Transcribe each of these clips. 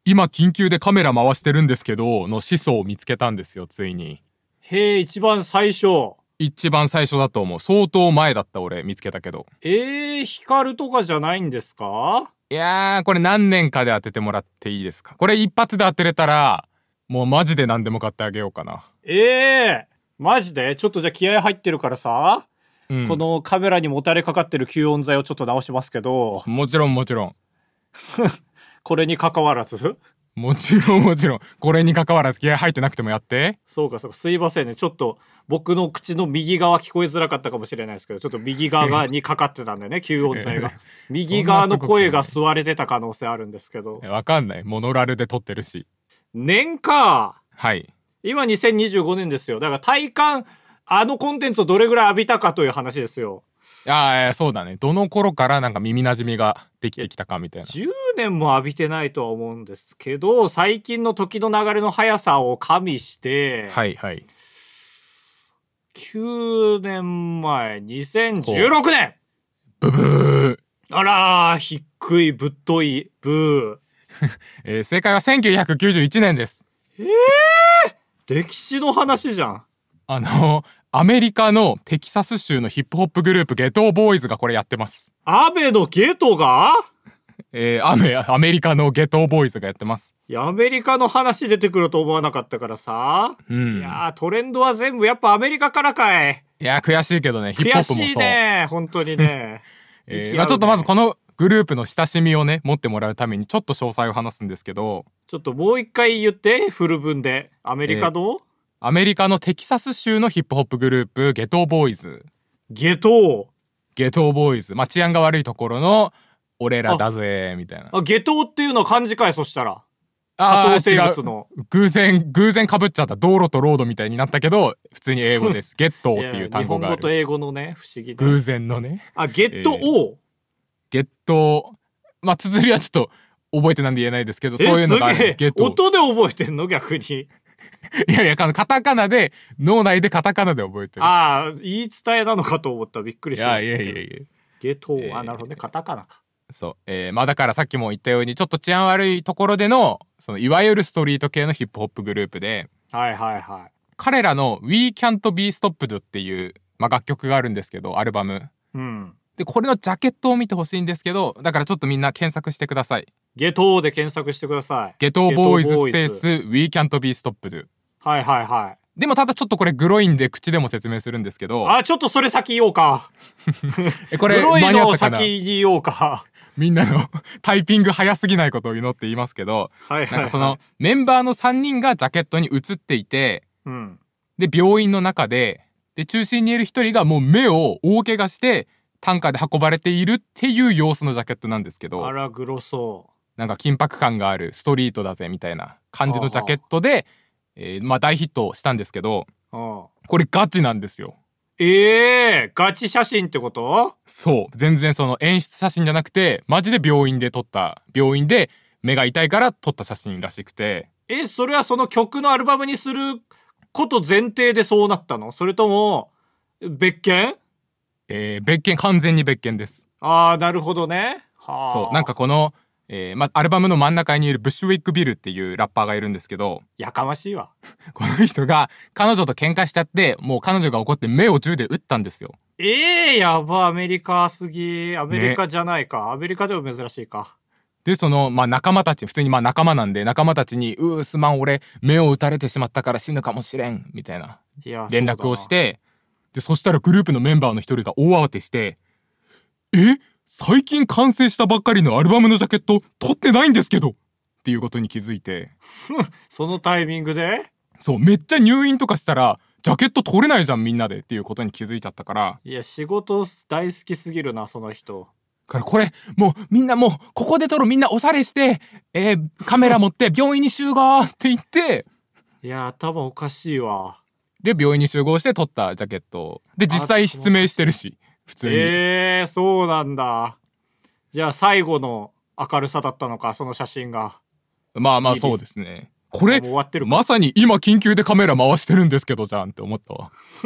今緊急でカメラ回してるんですけど、の始祖を見つけたんですよ、ついに。 へえ、一番最初。 一番最初だと思う。相当前だった俺見つけたけど。 光とかじゃないんですか？ いやー、これ何年かで当ててもらっていいですか？これ一発で当てれたら、もうマジで何でも買ってあげようかな。 マジで？ちょっとじゃあ気合入ってるからさ、このカメラにもたれかかってる吸音材をちょっと直しますけど。 もちろんもちろん。 これに関わらずもちろんもちろん。これに関わらず気合入ってなくてもやって。 そうかそうか。すいませんね。ちょっと僕の口の右側聞こえづらかったかもしれないですけど、ちょっと右側にかかってたんだよね、吸音材が。右側の声が吸われてた可能性あるんですけど。 わかんない。モノラルで撮ってるし。 年か。 はい。 今2025年ですよ。だから体感、あのコンテンツをどれぐらい浴びたかという話ですよ。 そうだね。どの頃からなんか耳馴染みができてきたかみたいな。 10年も浴びてないとは思うんですけど、最近の時の流れの速さを加味して、 はいはい。 9年前、2016年ブブー。あらー、低い、ぶっとい、ブー。正解は1991年です。 歴史の話じゃん。 アメリカのテキサス州のヒップホップグループゲトーボーイズがこれやってます。 アベのゲトがアメリカのゲトーボーイズがやってます。 いや、アメリカの話出てくると思わなかったからさ。いやー、トレンドは全部やっぱアメリカからかい。 いやー、悔しいけどね、ヒップホップもそう。 悔しいね、本当にね。 ちょっとまずこのグループの親しみをね、持ってもらうためにちょっと詳細を話すんですけど。 ちょっともう一回言って、フル文で。アメリカのアメリカのテキサス州のヒップホップグループ、ゲトーボーイズ。 ゲトボーイズ。まあ、治安が悪いところの、俺らだぜ、みたいな。 ゲトーっていうのは漢字かい、そしたら。多頭生物の。 偶然被っちゃった。道路とロードみたいになったけど、普通に英語です。ゲットーっていう単語がある。 日本語と英語のね、不思議で。 偶然のね。 ゲットオー、 ゲット、まあ、綴りはちょっと覚えてなんで言えないですけど、そういうのがある。 ゲット。音で覚えてんの逆に。 いやいや、カタカナで、脳内でカタカナで覚えてる。 言い伝えなのかと思った。びっくりしました。 いや。 ゲトー、なるほどね。カタカナか。 そう。まあだからさっきも言ったように、ちょっと治安悪いところでの、いわゆるストリート系のヒップホップグループで、 はい。 彼らの We Can't Be Stopped っていう、まあ、楽曲があるんですけど、アルバム。で、これのジャケットを見てほしいんですけど、だからちょっとみんな検索してください。 ゲトーで検索してください。 ゲトーボーイズスペース We Can't Be Stopped。 はい。 でもただちょっとこれグロいんで口でも説明するんですけど。 ちょっとそれ先言おうか。 これグロいのを先に言おうか。 みんなのタイピング早すぎないことを祈って言いますけど、なんかそのメンバーの3人がジャケットに写っていて、で、病院の中で、中心にいる1人がもう目を大怪我して、担架で運ばれているっていう様子のジャケットなんですけど。 あら、グロそう。 なんか緊迫感があるストリートだぜみたいな感じのジャケットで、まあ大ヒットしたんですけど、これガチなんですよ。 ガチ写真ってこと？ そう。全然その演出写真じゃなくて、マジで病院で目が痛いから撮った写真らしくて。 それはその曲のアルバムにすること前提でそうなったの？それとも、別件？ 完全に別件です。 なるほどね。 そう。なんかこの、アルバムの真ん中にいるブッシュウィックビルっていうラッパーがいるんですけど。 やかましいわ。 この人が彼女と喧嘩しちゃって、もう彼女が怒って目を銃で撃ったんですよ。 やば、アメリカすぎ。アメリカじゃないか。アメリカでも珍しいか。 で、仲間たち、普通に仲間なんで、仲間たちに、すまん、俺、目を撃たれてしまったから死ぬかもしれん、みたいな、連絡をして、で、そしたらグループのメンバーの一人が大慌てして、最近完成したばっかりのアルバムのジャケット、撮ってないんですけどっていうことに気づいて。 そのタイミングで？ そう、めっちゃ入院とかしたら、ジャケット撮れないじゃん、みんなでっていうことに気づいちゃったから。 いや、仕事大好きすぎるな、その人。 からこれ、もうみんなここで撮るみんなおしゃれして、カメラ持って病院に集合って言って、 いや、頭おかしいわ。 で、病院に集合して撮ったジャケット。で、実際失明してるし、普通に。 そうなんだ。じゃあ最後の明るさだったのか、その写真が。 まあそうですね。これ、まさに今緊急でカメラ回してるんですけどじゃんって思ったわ。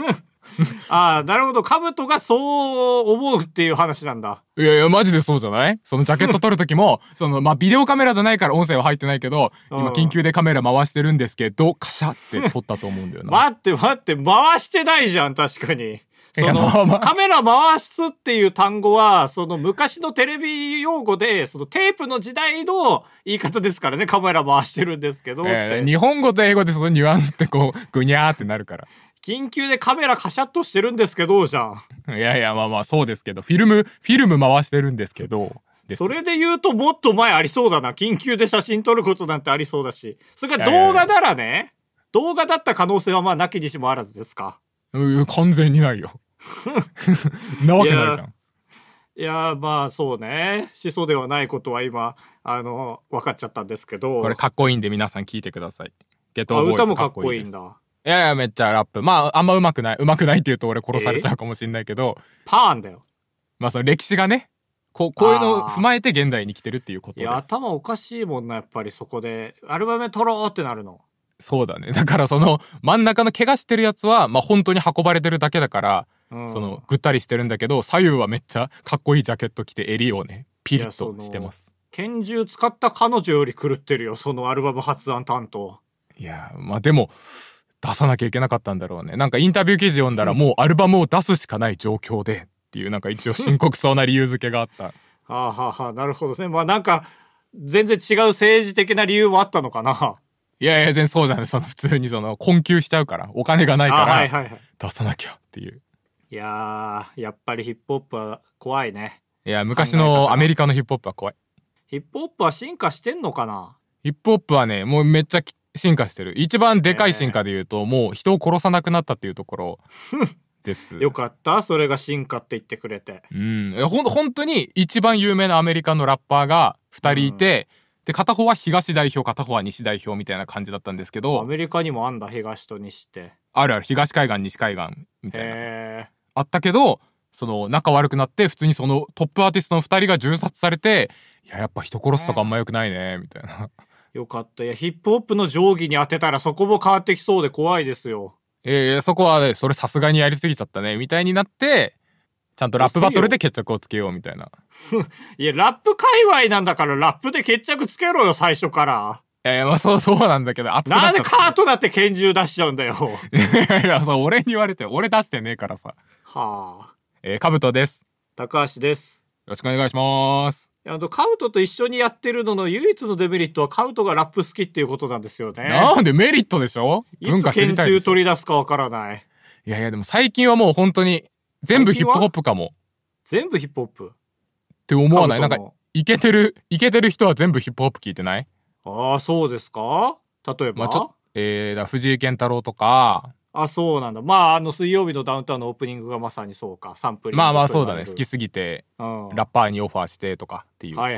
ああ、なるほど。兜がそう思うっていう話なんだ。 いやいや、マジでそうじゃない？そのジャケット撮る時も、ビデオカメラじゃないから音声は入ってないけど、今緊急でカメラ回してるんですけど、カシャって撮ったと思うんだよな。 待って、回してないじゃん、確かに。カメラ回すっていう単語は、昔のテレビ用語で、テープの時代の言い方ですからね、カメラ回してるんですけど。 日本語と英語でそのニュアンスってぐにゃーってなるから。 緊急でカメラカシャッとしてるんですけど、じゃん。 いやいや、まあそうですけど、フィルム回してるんですけど。 それで言うともっと前ありそうだな。緊急で写真撮ることなんてありそうだし。それが動画ならね、動画だった可能性はまあなきにしもあらずですか。 完全にないよ。なわけないじゃん。 いや、まあそうね。しそではないことは今、分かっちゃったんですけど。 これかっこいいんで皆さん聞いてください。 歌もかっこいいんだ。 いやいや、めっちゃラップ。まあ、あんま上手くないって言うと俺殺されちゃうかもしんないけど。 パーンだよ。 まあその歴史がね、こういうのを踏まえて現代に来てるっていうことです。 いや、頭おかしいもんな、やっぱりそこで。アルバム撮ろうってなるの。 そうだね。だから真ん中の怪我してるやつは、まあ本当に運ばれてるだけだから、ぐったりしてるんだけど、左右はめっちゃかっこいいジャケット着て襟をね、ピリッとしてます。 拳銃使った彼女より狂ってるよ、そのアルバム発案担当。 いや、まあでも、出さなきゃいけなかったんだろうね。なんかインタビュー記事読んだらもうアルバムを出すしかない状況でっていうなんか一応深刻そうな理由付けがあった。 はあはあ、なるほどね。まあなんか、全然違う政治的な理由もあったのかな。 いやいや、全然そうじゃない。普通に困窮しちゃうから、お金がないから、出さなきゃっていう。 いやー、やっぱりヒップホップは怖いね。 いや、昔のアメリカのヒップホップは怖い。 ヒップホップは進化してんのかな？ ヒップホップはね、もうめっちゃ進化してる。一番でかい進化で言うと、もう人を殺さなくなったっていうところです。 よかった、それが進化って言ってくれて。 本当に一番有名なアメリカのラッパーが2人いて、で片方は東代表、片方は西代表みたいな感じだったんですけど。 アメリカにもあんだ、東と西って。 ある、東海岸西海岸みたいなあったけど、仲悪くなって普通にトップアーティストの2人が銃殺されて、やっぱ人殺すとかあんま良くないねみたいな。 よかった。いや、ヒップホップの定規に当てたらそこも変わってきそうで怖いですよ。 そこはね、それさすがにやりすぎちゃったねみたいになって、ちゃんとラップバトルで決着をつけようみたいな。 いや、ラップ界隈なんだからラップで決着つけろよ、最初から。 まあそうなんだけど、熱くなっちゃった。 なんでカートだって拳銃出しちゃうんだよ。 いや、俺に言われて、俺出してねえからさ。 はあ。カブトです。 高橋です。 よろしくお願いします。 カウトと一緒にやってるのの唯一のデメリットはカウトがラップ好きっていうことなんですよね。 なんでメリットでしょ？ 文化知りたいでしょ。いつ拳銃取り出すかわからない。 いやでも最近はもう本当に全部ヒップホップかも。 全部ヒップホップって思わない？なんかイケてる人は全部ヒップホップ聞いてない？ ああ、そうですか？例えば、 藤井健太郎とか。 あ、そうなんだ。まあ水曜日のダウンタウンのオープニングがまさにそうか。サンプリング。 まあそうだね。好きすぎて、ラッパーにオファーしてとかっていう。 はい。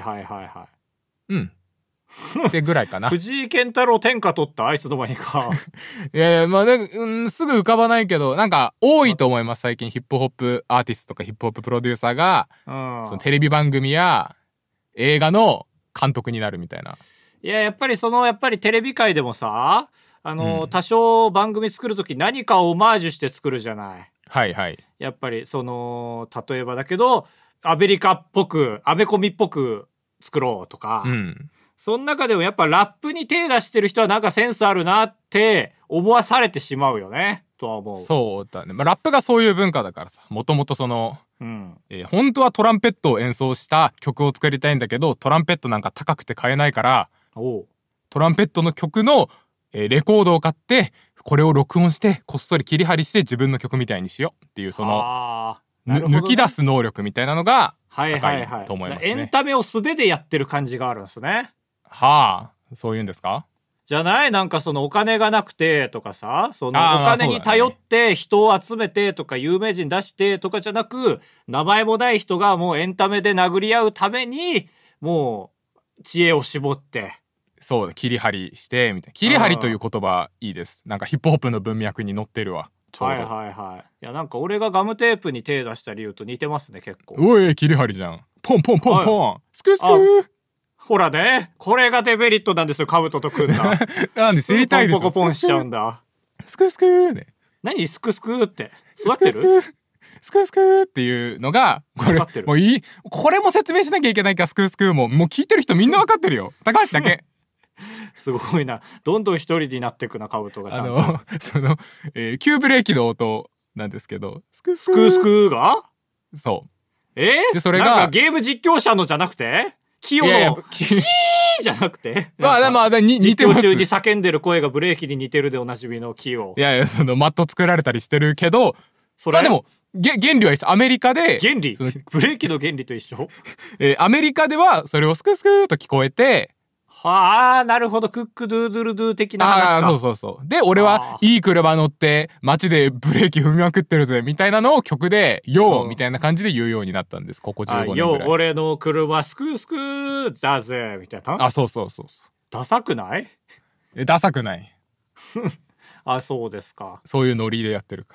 ってぐらいかな。 藤井健太郎天下取ったあいつの間にか。 いやまあすぐ浮かばないけど、なんか多いと思います。最近ヒップホップアーティストとかヒップホッププロデューサーが、そのテレビ番組や映画の監督になるみたいな。 いや、やっぱりテレビ界でもさ、多少番組作るとき何かをオマージュして作るじゃない。 はい。 やっぱり例えばだけど、アメリカっぽく、アメコミっぽく作ろうとか。その中でもやっぱラップに手出してる人はなんかセンスあるなって思わされてしまうよね、とは思う。 そうだね。まあ、ラップがそういう文化だからさ、もともと本当はトランペットを演奏した曲を作りたいんだけど、トランペットなんか高くて買えないから、トランペットの曲のレコードを買って、これを録音して、こっそり切り張りして自分の曲みたいにしようっていう、抜き出す能力みたいなのが高いと思いますね。 エンタメを素手でやってる感じがあるんですね。 はあ、そういうんですか？ じゃない？なんかお金がなくてとかさ、お金に頼って人を集めてとか有名人出してとかじゃなく、名前もない人がもうエンタメで殴り合うために、もう知恵を絞って。 そう、切り張りしてみたいな。切り張りという言葉いいです。なんかヒップホップの文脈に載ってるわ。ちょうど。 いや、なんか俺がガムテープに手出した理由と似てますね、結構。 おい、切り張りじゃん。ポンポンポンポン。スクスクー。 ほらね、これがデメリットなんですよ、カブトと組んだ。 なんで知りたいですよ。 ポンポコポンしちゃうんだ。 スクスクーね。 何スクスクーって。 座ってるスクースクーっていうのが、これ、もういい、これも説明しなきゃいけないから、スクースクーもう聞いてる人みんなわかってるよ。高橋だけ。 すごいな。どんどん一人になってくな、カブトがちゃんと。 急ブレーキの音なんですけど、 スクースクーがそう。 で、それが、なんかゲーム実況者のじゃなくてキヨの、キーじゃなくてまあ、似てます。 実況中に叫んでる声がブレーキに似てるでおなじみのキヨ。 いやいや、マット作られたりしてるけど、まあでも、原理は一緒。アメリカで。 原理ブレーキの原理と一緒アメリカでは、それをスクスクーと聞こえて、 はあ、なるほど。クックドゥードゥルドゥ的な話か。 そう。で、俺はいい車乗って街でブレーキ踏みまくってるぜみたいなのを曲でヨーみたいな感じで言うようになったんです。ここ15年ぐらい。 ヨー、俺の車スクスクだぜみたいな。 そう。 ダサくない？ ダサくない。 そうですか。 そういうノリでやってるから。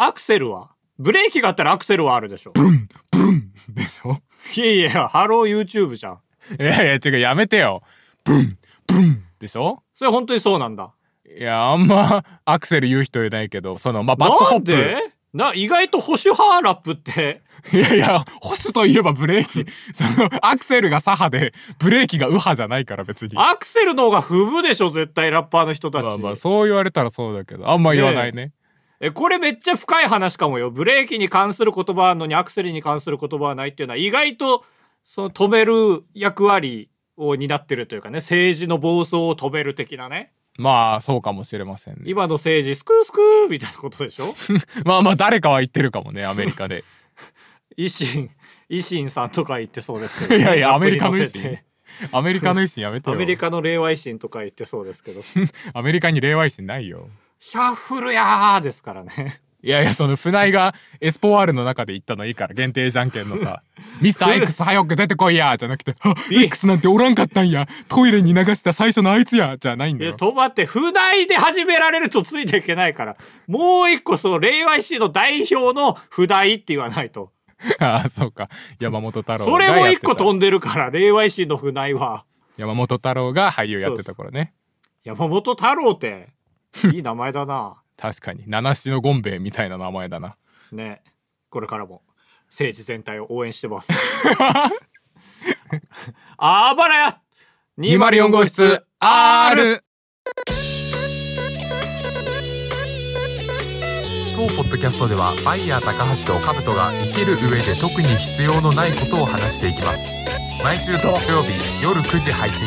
アクセルは？ブレーキがあったらアクセルはあるでしょ。 ブンでしょ。 いや、ハロー YouTube じゃん。 いや違う、やめてよ。ブンでしょ。 それ本当にそうなんだ。 いや、あんまアクセル言う人いないけど、バッドホップ。 意外と保守派ラップって。 いや、保守といえばブレーキ。アクセルが左派で、ブレーキが右派じゃないから別に。 アクセルの方が不部でしょ、絶対ラッパーの人たち。 まあ、そう言われたらそうだけど、あんま言わないね。 これめっちゃ深い話かもよ。ブレーキに関する言葉あるのにアクセルに関する言葉はないっていうのは意外と、止める役割を担ってるというかね、政治の暴走を止める的なね。 まあ、そうかもしれませんね。 今の政治、スクースクーみたいなことでしょまあ、誰かは言ってるかもね、アメリカで。 維新さんとか言ってそうですけど、 ね。いや、アメリカの維新。アメリカの維新やめてよ。 アメリカの令和維新とか言ってそうですけど。 アメリカに令和維新ないよ。 シャッフルやーですからね。 いや、船井がエスポワールの中で言ったのいいから、限定じゃんけんのさ、ミスター X 早く出てこいやじゃなくて、X なんておらんかったんや、トイレに流した最初のあいつや、じゃないんだよ。 待って、船井で始められるとついていけないから、もう一個令和維新の代表の船井って言わないと。 そうか。山本太郎がそれも一個飛んでるから、令和維新の船井は。 山本太郎が俳優やってた頃ね。 山本太郎って、いい名前だな。 確かに七七のゴンベイみたいな名前だな。 ね、これからも政治全体を応援してます。あばらや204号室 R。 当ポッドキャストではバイヤー高橋とカブトが生きる上で特に必要のないことを話していきます。毎週土曜日夜9時配信。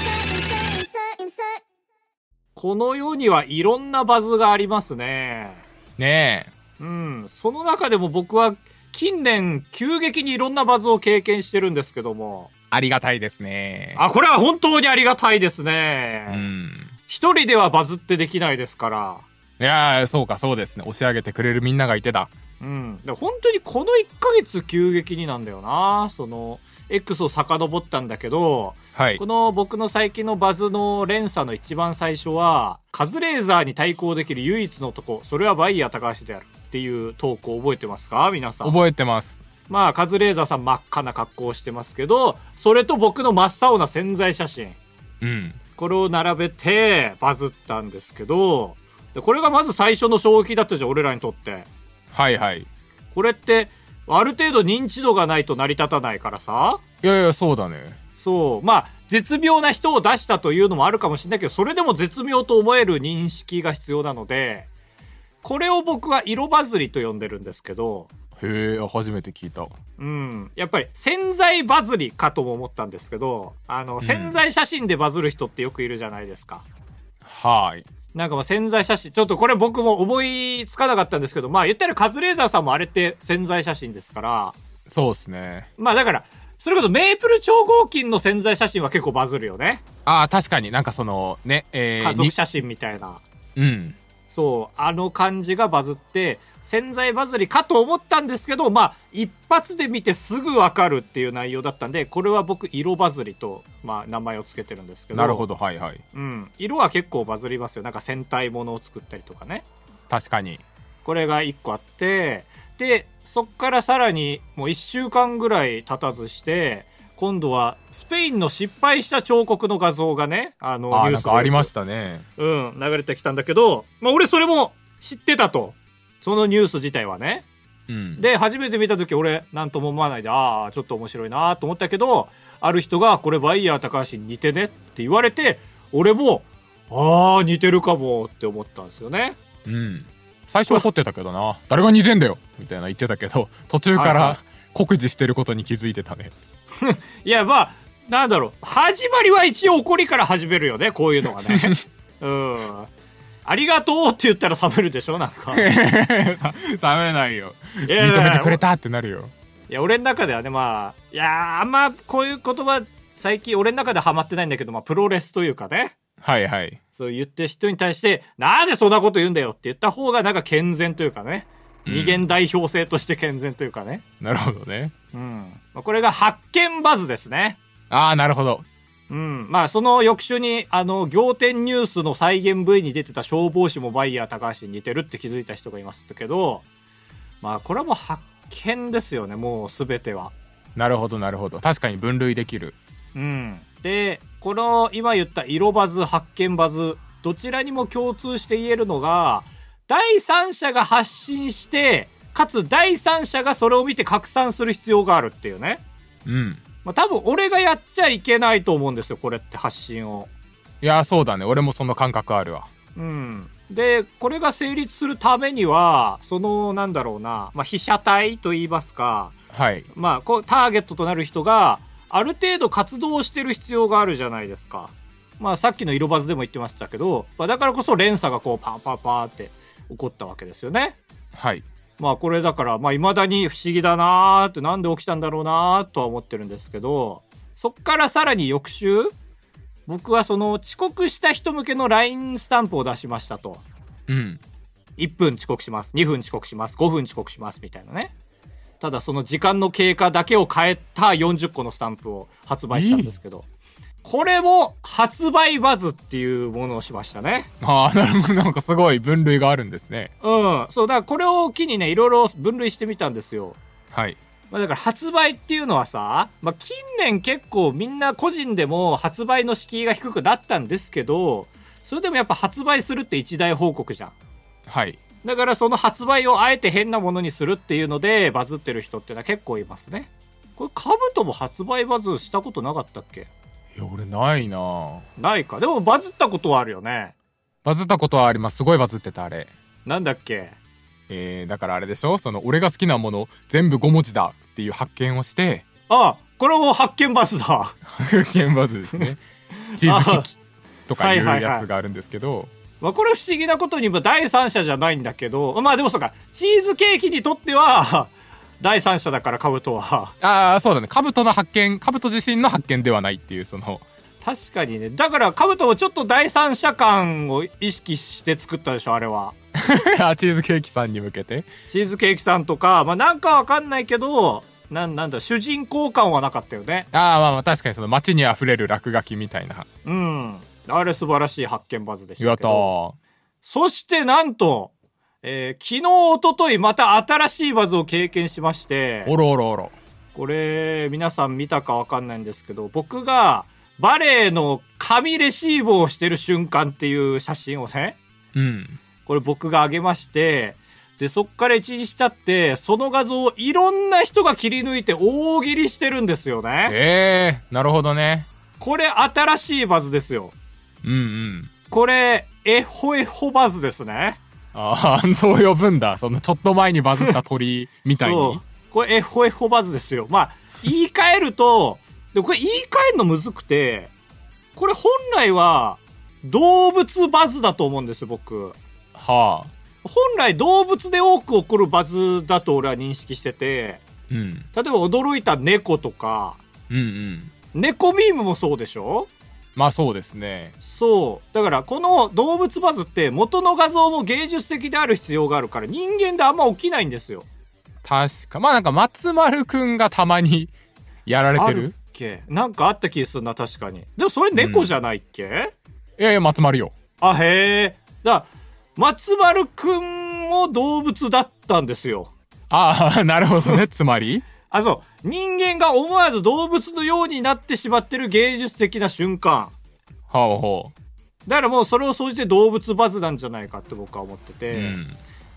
この世にはいろんなバズがありますね。 ねえ。その中でも僕は近年急激にいろんなバズを経験してるんですけども。 ありがたいですね。 これは本当にありがたいですね。一人ではバズってできないですから。 いやー、そうですね。押し上げてくれるみんながいてだ。 本当にこの1ヶ月急激になんだよな。X を遡ったんだけど、 はい、 この僕の最近のバズの連鎖の一番最初は、カズレーザーに対抗できる唯一の男、それはバイヤー高橋であるっていう投稿覚えてますか皆さん。 覚えてます。 まあカズレーザーさん真っ赤な格好をしてますけど、それと僕の真っ青な宣材写真、これを並べてバズったんですけど、でこれがまず最初の衝撃だったじゃん、俺らにとって。 はいはい。 これってある程度認知度がないと成り立たないからさ。 いやそうだね。 まあ絶妙な人を出したというのもあるかもしれないけど、それでも絶妙と思える認識が必要なので、これを僕は色バズりと呼んでるんですけど。 へえ、初めて聞いた。 やっぱり潜在バズりかとも思ったんですけど、潜在写真でバズる人ってよくいるじゃないですか。 はい。 なんか潜在写真、ちょっとこれ僕も思いつかなかったんですけど、まあ言ったらカズレーザーさんもあれって潜在写真ですから。 そうですね。 まあだからそれこそメープル超合金の潜在写真は結構バズるよね。 確かになんか家族写真みたいな。あの感じがバズって潜在バズりかと思ったんですけど、まあ一発で見てすぐ分かるっていう内容だったんで、これは僕色バズりと、名前をつけてるんですけど。 なるほど、はいはい。 色は結構バズりますよ。なんか戦隊ものを作ったりとかね。 確かに。 これが1個あって、でそっからさらにもう1週間ぐらい経たずして、今度はスペインの失敗した彫刻の画像がね、ニュースでなんかありましたね。 流れてきたんだけど、俺それも知ってたと。 そのニュース自体はね。 うん、 で初めて見た時俺なんとも思わないで、ああちょっと面白いなと思ったけど、ある人がこれバイヤー高橋に似てねって言われて、俺もああ似てるかもって思ったんですよね。 うん、最初怒ってたけどな、誰が似てんだよみたいな言ってたけど、途中から酷似してることに気づいてたね。 いやまあなんだろう、始まりは一応怒りから始めるよね、こういうのはね。ありがとうって言ったら冷めるでしょ、なんか。冷めないよ。認めてくれたってなるよ。 いや俺の中ではね、まあいやあんまこういう言葉最近俺の中でハマってないんだけど、まあプロレスというかね、 はいはい、 そう言って人に対してなんでそんなこと言うんだよって言った方がなんか健全というかね、二元代表性として健全というかね。 なるほどね。 これが発見バズですね。 なるほど。 まあその翌週に仰天ニュースの再現 V に出てた消防士もバイヤー高橋に似てるって気づいた人がいますけど、まあこれはもう発見ですよね、もう全ては。 なるほどなるほど、確かに分類できる。 でこの今言った色バズ発見バズどちらにも共通して言えるのが、第三者が発信してかつ第三者がそれを見て拡散する必要があるっていうね。多分俺がやっちゃいけないと思うんですよ、これって発信を。 いやそうだね、俺もその感覚あるわ。 でこれが成立するためにはそのなんだろうな、被写体といいますか、 はい、 こうターゲットとなる人がある程度活動してる必要があるじゃないですか。さっきの色バズでも言ってましたけど、だからこそ連鎖がこうパーパーパーって起こったわけですよね。 はい。 これだから未だに不思議だなーって、なんで起きたんだろうなーとは思ってるんですけど、そっからさらに翌週僕はその遅刻した人向けの LINE スタンプを出しましたと。1分遅刻します、2分遅刻します、5分遅刻しますみたいなね。ただその時間の経過だけを変えた40個のスタンプを発売したんですけど、これも発売バズっていうものをしましたね。 なるほど、なんかすごい分類があるんですね。 そうだからこれを機にねいろいろ分類してみたんですよ。 はい。 だから発売っていうのはさ、近年結構みんな個人でも発売の敷居が低くなったんですけど、それでもやっぱ発売するって一大報告じゃん。 はい。 だからその発売をあえて変なものにするっていうのでバズってる人ってのは結構いますね。これカブトも発売バズしたことなかったっけ？ いや俺ないな。 ないか。でもバズったことはあるよね。 バズったことはあります。すごいバズってた。あれなんだっけ？ だからあれでしょ、その俺が好きなもの全部5文字だっていう発見をして。 これも発見バズだ。 発見バズですね。チーズケーキとかいうやつがあるんですけど、 これ不思議なことに第三者じゃないんだけど、でもそうか、チーズケーキにとっては第三者だから、カブトは。 そうだね、カブトの発見、カブト自身の発見ではないっていう、その確かにね。だからカブトもちょっと第三者感を意識して作ったでしょ、あれは。 チーズケーキさんに向けて。 チーズケーキさんとか、なんかわかんないけど、なんだ主人公感はなかったよね。 確かにその街にあふれる落書きみたいな。 あれ素晴らしい発見バズでしたけど。 やったー。 そしてなんと、昨日一昨日また新しいバズを経験しまして。 おろおろおろ。 これ皆さん見たかわかんないんですけど、僕がバレーの神レシーブをしてる瞬間っていう写真をね、これ僕が上げまして、でそっから1日経ってその画像をいろんな人が切り抜いて大喜利してるんですよね。 なるほどね。 これ新しいバズですよ。これエホエホバズですね。 そう呼ぶんだ。そのちょっと前にバズった鳥みたいに。 これエホエホバズですよ。言い換えるとでこれ言い換えるのむずくて、これ本来は動物バズだと思うんですよ、僕。 本来動物で多く起こるバズだと俺は認識してて、例えば驚いた猫とか、猫ミームもそうでしょ。 そうですね。 そうだからこの動物バズって元の画像も芸術的である必要があるから、人間であんま起きないんですよ。 確かなんか松丸くんがたまにやられてる。 あるっけ？なんかあった気するな、確かに。でもそれ猫じゃないっけ？ いや松丸よ。 へえ。だ松丸くんも動物だったんですよ。 なるほどね。つまりそう人間が思わず動物のようになってしまってる芸術的な瞬間。だからもうそれを総じて動物バズなんじゃないかって僕は思ってて、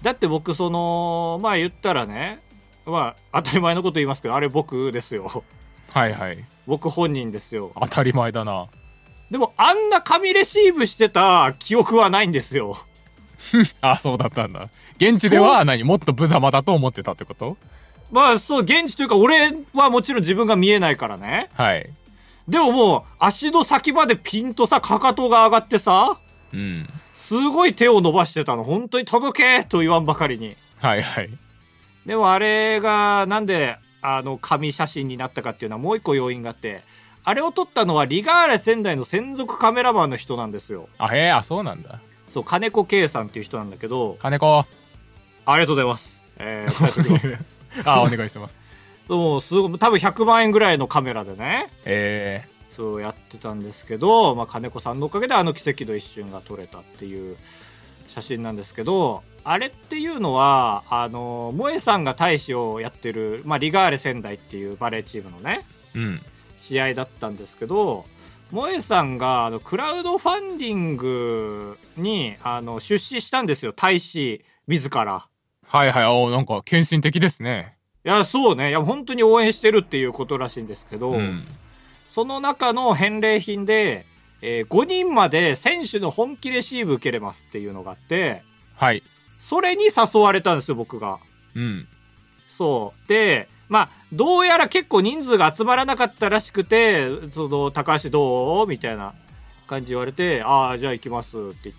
だって僕そのまあ言ったらね、まあ当たり前のこと言いますけど、あれ僕ですよ。 はいはい。 僕本人ですよ。 当たり前だな。 でもあんな神レシーブしてた記憶はないんですよ。 あ、そうだったんだ。現地ではもっと無様だと思ってたってこと？ まあそう、現地というか俺はもちろん自分が見えないからね。 はい。 でももう足の先までピンとさ、かかとが上がってさ、 うん。 すごい手を伸ばしてたの。本当に届けと言わんばかりに。 はいはい。 でもあれがなんで神写真になったかっていうのはもう一個要因があって、あれを撮ったのはリガーレ仙台の専属カメラマンの人なんですよ。 あ、へえ、あ、そうなんだ。 そう、金子圭さんっていう人なんだけど。 金子。ありがとうございます。伝えておきます。 あ、お願いします。 もうすごい、多分100万円ぐらいのカメラでね。そうやってたんですけど、まあ、金子さんのおかげで奇跡の一瞬が撮れたっていう写真なんですけど、あれっていうのは萌えさんが大使をやってる、まあ、リガーレ仙台っていうバレーチームのね、 うん、 試合だったんですけど、萌えさんがクラウドファンディングに出資したんですよ、大使自ら。 はいはい。お、なんか献身的ですね。 いや、そうね。いや、本当に応援してるっていうことらしいんですけど、 うん、 その中の返礼品で、5人まで選手の本気レシーブ受けれますっていうのがあって、 はい。 それに誘われたんですよ、僕が。 うん。 そう。で、まあ、どうやら結構人数が集まらなかったらしくて、高橋どうみたいな感じ言われて、ああ、じゃあ行きますって言って、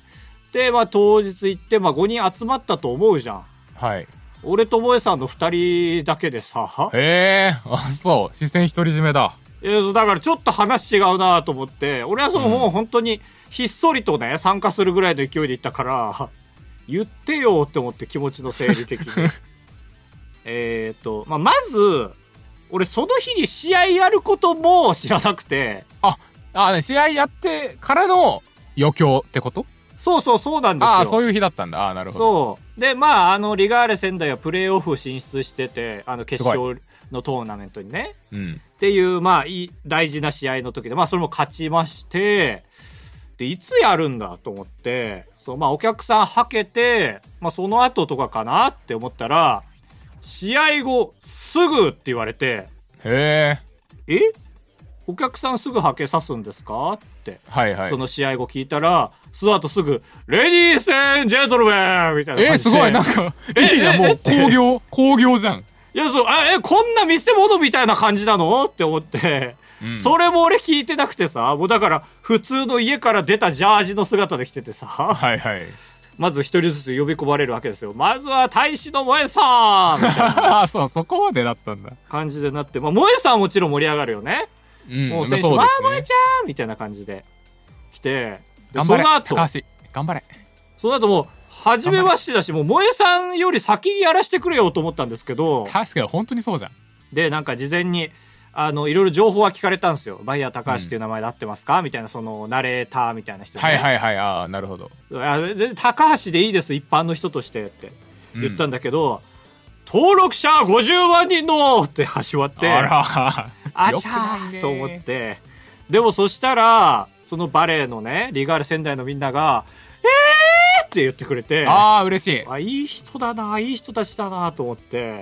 で、まあ当日行って、まあ5人集まったと思うじゃん。 はい。 俺と萌えさんの2人だけでさ。 へえ、あ、そう。視線独り占めだ。 だからちょっと話違うなと思って、俺はもう本当にひっそりとね、参加するぐらいの勢いで行ったから、言ってよって思って、気持ちの整理的に。まあ、まず、俺その日に試合やることも知らなくて。 試合やってからの余興ってこと？ そうなんですよ。 そういう日だったんだ。なるほど。 そう。で、まあ、リガーレ仙台はプレーオフ進出してて、決勝のトーナメントにね。 うん。 っていう、まあ、大事な試合の時で、まあ、それも勝ちまして、で、いつやるんだと思って、そう、まあ、お客さんはけて、まあ、その後とかかなって思ったら、試合後、すぐって言われて、 へえ。 お客さんすぐはけさすんですかって。 はいはい。 その試合後聞いたら、その後すぐ、レディース&ジェントルメンみたいな感じで。 すごい、なんか、いいじゃん、もう、工業じゃん。 いや、そう、こんな見せ物みたいな感じなのって思って、うん、それも俺聞いてなくてさ、もうだから、普通の家から出たジャージの姿で来ててさ、 はいはい。 まず一人ずつ呼び込まれるわけですよ。まずは大使の萌えさんみたいな。 そう、そこまでだったんだ。 感じでなって、まあ、萌えさんはもちろん盛り上がるよね。 うん、 もう選手、まあ、萌えちゃんみたいな感じで来て、 頑張れ、高橋、頑張れ。 その後もう、初めましてだし、もう萌えさんより先にやらせてくれよと思ったんですけど。 確かに、本当にそうじゃん。 で、なんか事前に、いろいろ情報は聞かれたんですよ。バイヤー高橋っていう名前で合ってますかみたいな、その、ナレーターみたいな人、ね。 はいはいはい、ああ、なるほど。 全然高橋でいいです、一般の人としてって言ったんだけど、登録者50万人のって始まって、 あら、 あちゃーと思って、でもそしたら、そのバレーのね、リガール仙台のみんなが、って言ってくれて、 嬉しい。いい人だな、いい人たちだなと思って、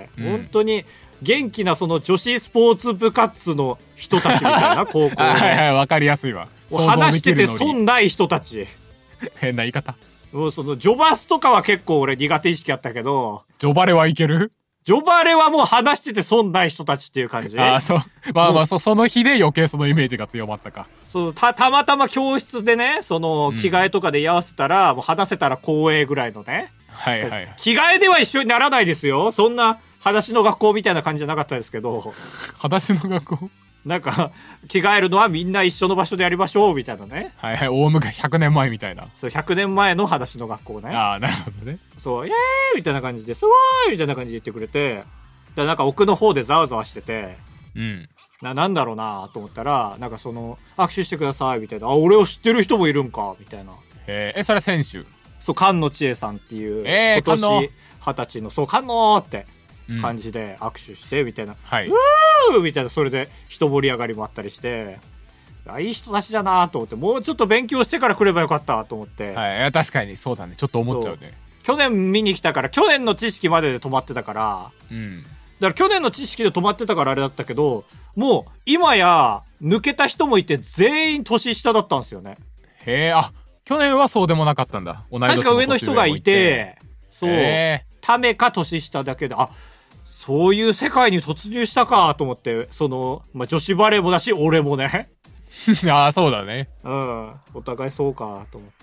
本当に元気なその女子スポーツ部活の人たちみたいな、高校の。 はいはい、わかりやすいわ。 話してて損ない人たち。 変な言い方。 もうそのジョバスとかは結構俺苦手意識あったけど、 ジョバレはいける？ ジョバレはもう話してて損ない人たちっていう感じ。 そう。まあまあ、その日で余計そのイメージが強まったか。 そう、たまたま教室でね、その、着替えとかで居合わせたら、もう話せたら光栄ぐらいのね。 はいはい。 着替えでは一緒にならないですよ。そんな、裸足の学校みたいな感じじゃなかったですけど。 裸足の学校？ なんか、着替えるのはみんな一緒の場所でやりましょう、みたいなね。 はいはい、大昔100年前みたいな。 そう、100年前の裸足の学校ね。 なるほどね。 そう、イエーイみたいな感じで、すごーいみたいな感じで言ってくれて、なんか奥の方でざわざわしてて、 うん。 なんだろうなと思ったら、なんかその、握手してくださいみたいな、俺を知ってる人もいるんかみたいな。 それは選手？ そう、菅野千恵さんっていう、今年20歳の、そう、菅野って感じで握手して、みたいな。 はい。 うーみたいな、それで人盛り上がりもあったりして、いい人たちだなと思って、もうちょっと勉強してから来ればよかったと思って。 はい、確かにそうだね。ちょっと思っちゃうね。 去年見に来たから、去年の知識までで止まってたから、 うん。 だから去年の知識で止まってたからあれだったけど、もう今や抜けた人もいて全員年下だったんですよね。 へえ、あ、去年はそうでもなかったんだ。同い年の確か上の人がいて、そう、 へためか年下だけで、あ、そういう世界に突入したかと思って、その、まあ、女子バレーもだし、俺もね。 ああ、そうだね。 うん。お互いそうかと思って。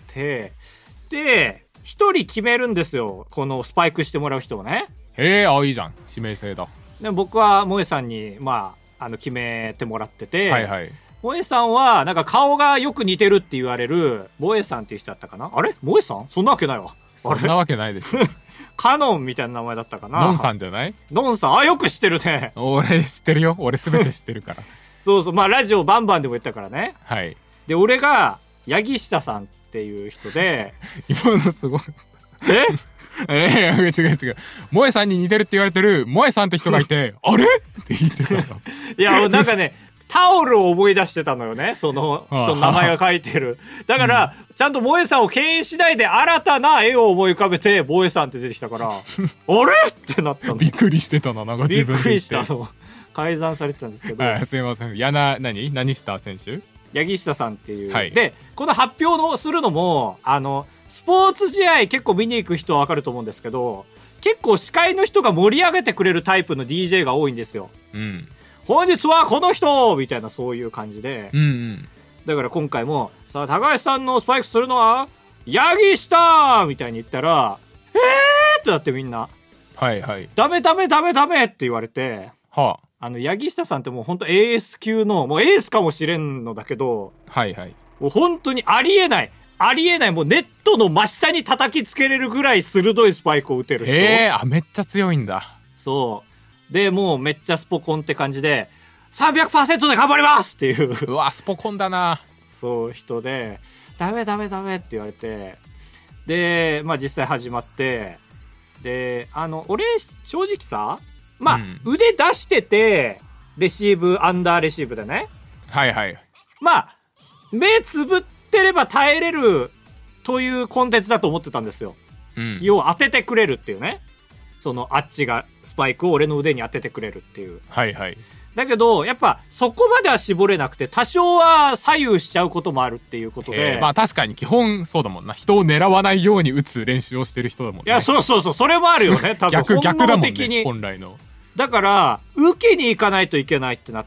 で、一人決めるんですよ。このスパイクしてもらう人をね。 へえ、あ、いいじゃん。指名制だ。 で僕は萌えさんに、まあ、決めてもらってて、 はいはい。 萌えさんは、なんか顔がよく似てるって言われる、萌えさんっていう人だったかな。あれ萌えさんそんなわけないわ。 そんなわけないでしょ。 カノンみたいな名前だったかな。 ノンさんじゃない？ ノンさん、あ、よく知ってるね。 俺知ってるよ。俺すべて知ってるから。 そうそう、まあラジオバンバンでも言ったからね。 はい。 で、俺が、八木下さんっていう人で、 今のすごい。 え違う違う。萌えさんに似てるって言われてる萌えさんって人がいて、あれって言ってたの。 いや、なんかね、タオルを思い出してたのよね。その人の名前が書いてる。だから、ちゃんと萌えさんを敬遠しないで新たな絵を思い浮かべて、萌えさんって出てきたから、あれってなったの。 びっくりしてたな、なんか自分で。 びっくりしたの。改ざんされてたんですけど。 はい、すいません。何下選手？ 八木下さんっていう。 はい、 で、この発表をするのも、スポーツ試合結構見に行く人はわかると思うんですけど、結構司会の人が盛り上げてくれるタイプの DJ が多いんですよ。 うん。 本日はこの人みたいなそういう感じで。 うんうん。 だから今回も、さあ、高橋さんのスパイクするのは、八木下みたいに言ったら、ってなってみんな。 はいはい。 ダメって言われて、 はあ。八木下さんってもう本当エース級の、もうエースかもしれんのだけど、 はいはい。 もう本当にありえない、もうネットの真下に叩きつけれるぐらい鋭いスパイクを打てる人。 めっちゃ強いんだ。 そう。で、もうめっちゃスポコンって感じで、300% で頑張りますっていう。 うわ、スポコンだな。 そう、人で、ダメって言われて、で、まあ実際始まって、で、俺、正直さ、まあ、腕出してて、レシーブ、アンダーレシーブでね。 はいはい。 まあ、目つぶってれば耐えれるというコンテンツだと思ってたんですよ。 うん。 要は当ててくれるっていうね。その、あっちがスパイクを俺の腕に当ててくれるっていう。 はいはい。 だけど、やっぱ、そこまでは絞れなくて、多少は左右しちゃうこともあるっていうことで。 まあ確かに基本そうだもんな。人を狙わないように打つ練習をしてる人だもんね。 いや、そう、それもあるよね。多分逆だもんね、本来の。 だから、受けに行かないといけないってなって、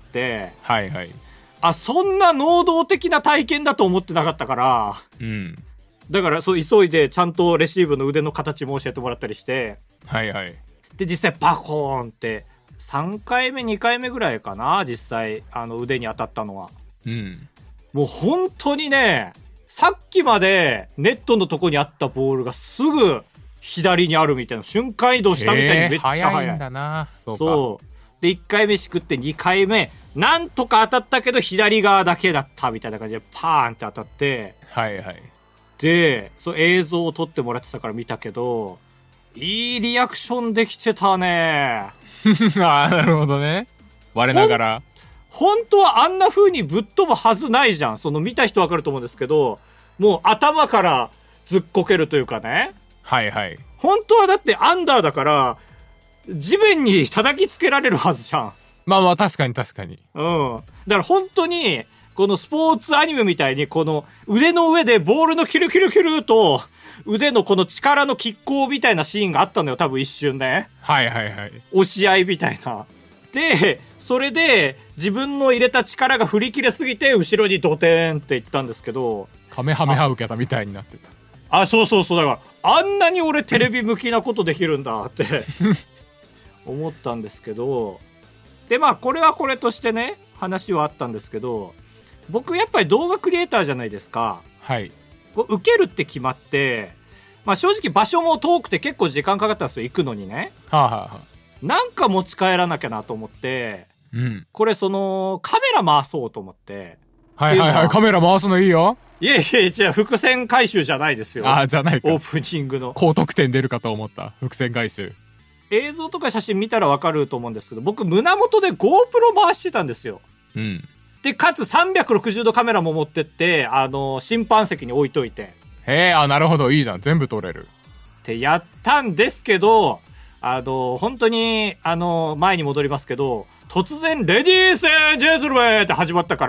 はいはい。 あ、そんな能動的な体験だと思ってなかったから、 うん。 だから、そう、急いでちゃんとレシーブの腕の形も教えてもらったりして、 はいはい。 で、実際バコーンって、3回目、2回目ぐらいかな、実際、腕に当たったのは。 うん。 もう本当にね、さっきまでネットのとこにあったボールがすぐ左にあるみたいな、瞬間移動したみたいにめっちゃ速い。 早いんだな。 そう。で、1回目しくって2回目、なんとか当たったけど左側だけだったみたいな感じでパーンって当たって、 はいはい。 で、そう映像を撮ってもらってたから見たけど、いいリアクションできてたね。 ああ、なるほどね。我ながら。 本当はあんな風にぶっ飛ぶはずないじゃん。その見た人わかると思うんですけど、もう頭からずっこけるというかね。 はいはい。 本当はだってアンダーだから、地面に叩きつけられるはずじゃん。 まあまあ確かに確かに。 うん。だから本当に、このスポーツアニメみたいに、この腕の上でボールのキュルキュルキュルと、腕のこの力の拮抗みたいなシーンがあったのよ、多分一瞬ね。 はいはいはい。 押し合いみたいな。で、それで自分の入れた力が振り切れすぎて、後ろにドテーンっていったんですけど。 カメハメハ受けたみたいになってた。 あ、そう。だから、あんなに俺テレビ向きなことできるんだって思ったんですけど。で、まあ、これはこれとしてね、話はあったんですけど、僕やっぱり動画クリエイターじゃないですか。 はい。 受けるって決まって、まあ正直場所も遠くて結構時間かかったんですよ、行くのにね。 はあ、はあ、 なんか持ち帰らなきゃなと思って、 うん。 これカメラ回そうと思って。 はいはいはい、カメラ回すのいいよ。 いや、違う、伏線回収じゃないですよ。 ああ、じゃないか。 オープニングの。 高得点出るかと思った。伏線回収。 映像とか写真見たらわかると思うんですけど、僕胸元で GoPro 回してたんですよ。 うん。 で、かつ360度カメラも持ってって、審判席に置いといて。 へえ、あ、なるほど、いいじゃん。全部撮れる。 ってやったんですけど、本当に、前に戻りますけど、突然、レディース&ジェントルメンって始まったから、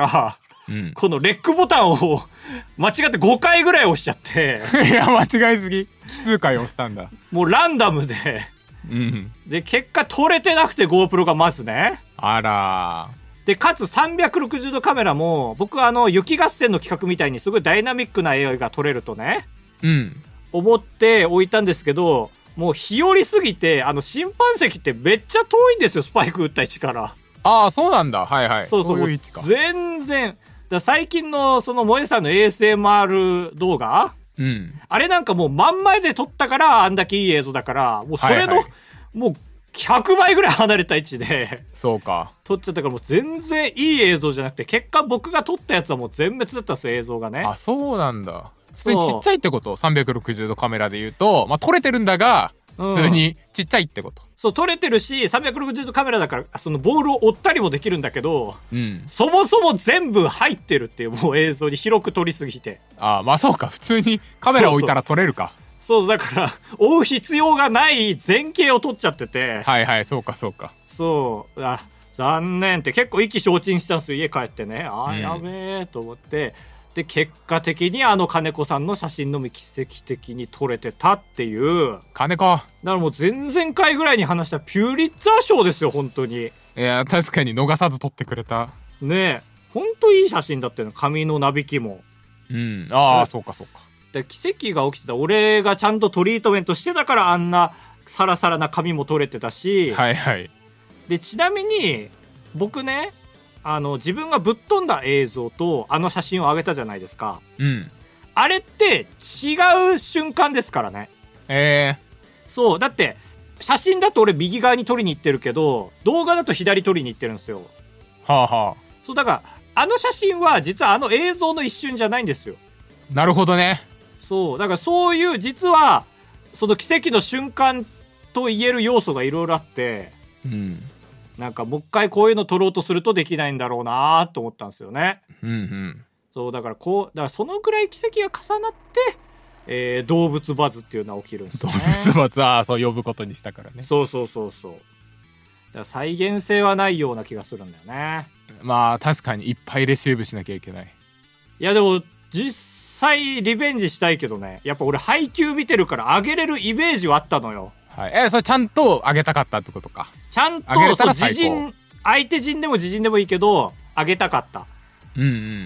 うん、このレックボタンを間違って5回ぐらい押しちゃって。 いや、間違いすぎ。奇数回押したんだ。 もうランダムで。うん。で、結果撮れてなくて GoPro がまずね。 あらー。で、かつ360度カメラも、僕雪合戦の企画みたいにすごいダイナミックな絵が撮れるとね。うん。思って置いたんですけど、もう日和すぎて、審判席ってめっちゃ遠いんですよ、スパイク打った位置から。 ああ、そうなんだ。はいはい。 そうそう。そういう位置か。全然。最近のその萌えさんの ASMR 動画、うん、あれなんかもう真ん前で撮ったからあんだけいい映像だから、もうそれの、はいはい、もう100倍ぐらい離れた位置でそうか撮っちゃったから、もう全然いい映像じゃなくて、結果僕が撮ったやつはもう全滅だったんですよ、映像がね。 あ、そうなんだ。普通にちっちゃいってこと？ 360 度カメラで言うと、まあ、撮れてるんだが普通にちっちゃいってこと、 そう、撮れてるし、360度カメラだから、そのボールを追ったりもできるんだけど、うん、そもそも全部入ってるっていう、もう映像に広く撮りすぎて。 ああ、まあそうか、普通にカメラ置いたら撮れるか。 そう、だから、追う必要がない前景を撮っちゃってて。 はいはい、そうかそうか。 そう、あ、残念って結構意気消沈したんですよ、家帰ってね。ああ、やべえと思って。で、結果的に金子さんの写真のみ奇跡的に撮れてたっていう。 金子。 だからもう前々回ぐらいに話したピューリッツァー賞ですよ、本当に。 いや、確かに逃さず撮ってくれた。 ねえ。本当いい写真だったよ、髪のなびきも。 うん。ああ、そうかそうか。 で、奇跡が起きてた。俺がちゃんとトリートメントしてたからあんなサラサラな髪も撮れてたし。 はいはい。で、 ちなみに、僕ね、自分がぶっ飛んだ映像と写真を上げたじゃないですか。うん。あれって違う瞬間ですからね。そう。だって、写真だと俺右側に撮りに行ってるけど、動画だと左撮りに行ってるんですよ。 はあはあ。 そう、だから、写真は実は映像の一瞬じゃないんですよ。 なるほどね。 そう。だからそういう、実は、その奇跡の瞬間と言える要素がいろいろあって、うん。なんかもう一回こういうの撮ろうとするとできないんだろうなと思ったんですよね。うんうん。そう、だからそのくらい奇跡が重なって、動物バズっていうのは起きるんですよね。 動物バズ、ああ、そう呼ぶことにしたからね。 そうそうそうそう。だから再現性はないような気がするんだよね。 まあ確かにいっぱいレシーブしなきゃいけない。 いやでも実際リベンジしたいけどね。やっぱ俺配球見てるから上げれるイメージはあったのよ。 はい、それちゃんと上げたかったってことか。 ちゃんと自陣、相手陣でも自陣でもいいけど上げたかった。うんうん。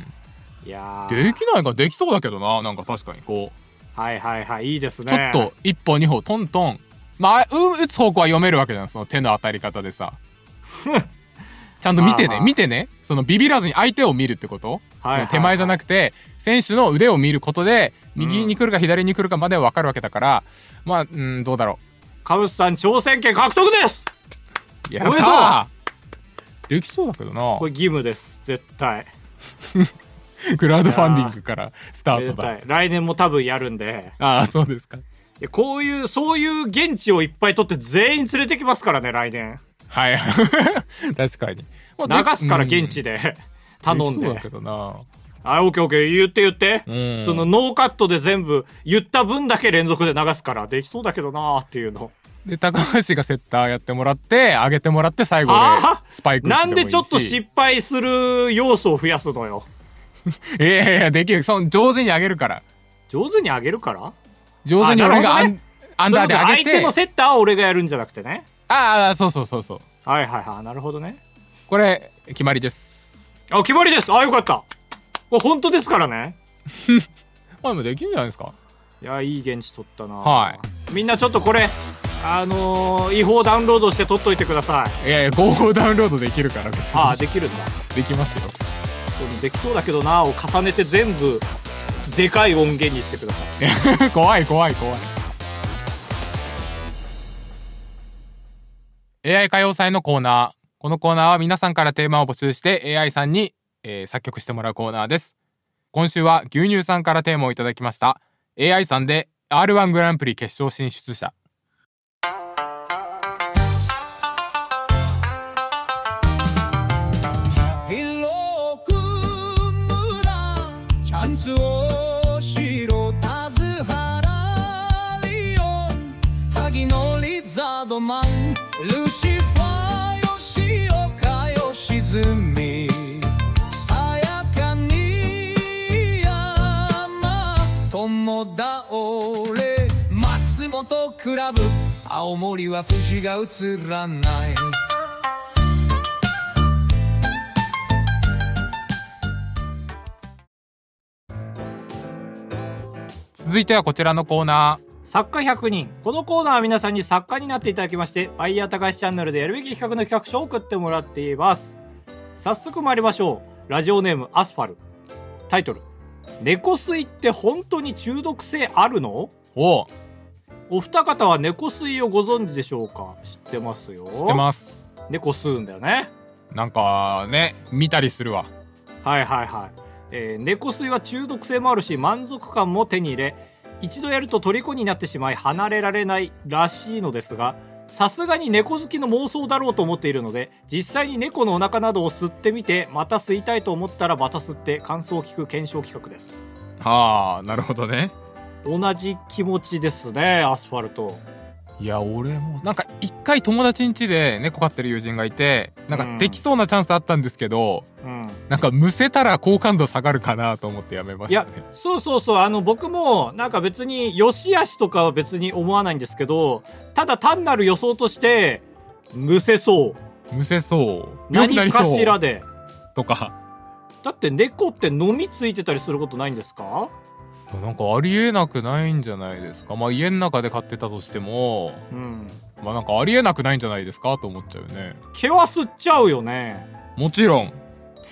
いやできないかできそうだけどな。なんか確かにこう、はいはいはい、いいですね。 ちょっと一歩二歩トントン、まあ打つ方向は読めるわけじゃん、その手の当たり方でさちゃんと見てね、まあまあ見てね、そのビビらずに相手を見るってこと、はいはいはい、その手前じゃなくて選手の腕を見ることで右に来るか左に来るかまでは分かるわけだから、まあどうだろう。 カブスさん挑戦権獲得です。 やったー。できそうだけどな。 これ義務です、絶対クラウドファンディングからスタートだ。 来年も多分やるんで。 ああ、そうですか。 そういう現地をいっぱい取って全員連れてきますからね、来年。 はい確かに流すから現地で頼んで。 そうだけどな。 あ、オッケーオッケー、言って、そのノーカットで全部言った分だけ連続で流すからできそうだけどなーっていうので、高橋がセッターやってもらって上げてもらって最後でスパイク打ってもいいし。 なんでちょっと失敗する要素を増やすのよいやできる。上手に上げるから。 上手に上げるから、 上手に俺がアンダーで上げて、 相手のセッターは俺がやるんじゃなくてね。 ああ、そうそうそうそう。 はいはいはい、なるほどね。 これ決まりです。 あ、決まりです。あ、よかった。これ本当ですからねまあできるんじゃないですか。 いや、いい現地取ったな。 はい。 みんなちょっとこれ違法ダウンロードして取っといてください。いやいや、合法ダウンロードできるから別に。 ああ、できるんだ。 できますよ。 できそうだけどなを重ねて全部でかい音源にしてください怖い怖い怖い。 AI 歌謡祭のコーナー。このコーナーは皆さんからテーマを募集して AI さんに、作曲してもらうコーナーです。今週は牛乳さんからテーマをいただきました。 AI さんで R1 グランプリ決勝進出者。チャンスをしろ田津原リオンルシファーよし岡よ沈みさやかに山友倒れ松本クラブ青森は富士が映らない続いてはこちらのコーナー、 作家100人。このコーナーは皆さんに作家になっていただきまして、バイヤー高橋チャンネルでやるべき企画の企画書を送ってもらっています。早速参りましょう。ラジオネームアスファル。タイトル、猫吸いって本当に中毒性あるの？ お二方は猫吸いをご存知でしょうか？知ってますよ。 知ってます。 猫吸うんだよね。 なんかね、見たりするわ。 はいはいはい。猫吸いは中毒性もあるし満足感も手に入れ、一度やると虜になってしまい離れられないらしいのですが、さすがに猫好きの妄想だろうと思っているので、実際に猫のお腹などを吸ってみて、また吸いたいと思ったらまた吸って感想を聞く検証企画です。 はあ、なるほどね。 同じ気持ちですね、アスファルト。 いや俺もなんか一回友達ん家で猫飼ってる友人がいて、なんかできそうなチャンスあったんですけど、なんかむせたら好感度下がるかなと思ってやめましたね。 いや、そうそうそう、僕もなんか別に良し悪しとかは別に思わないんですけど、ただ単なる予想としてむせそう、 むせそう、 何かしらでとか。 だって猫って飲みついてたりすることないんですか？ なんかありえなくないんじゃないですか。まあ家の中で飼ってたとしても、まあなんかありえなくないんじゃないですかと思っちゃうよね。 毛は吸っちゃうよね。 もちろん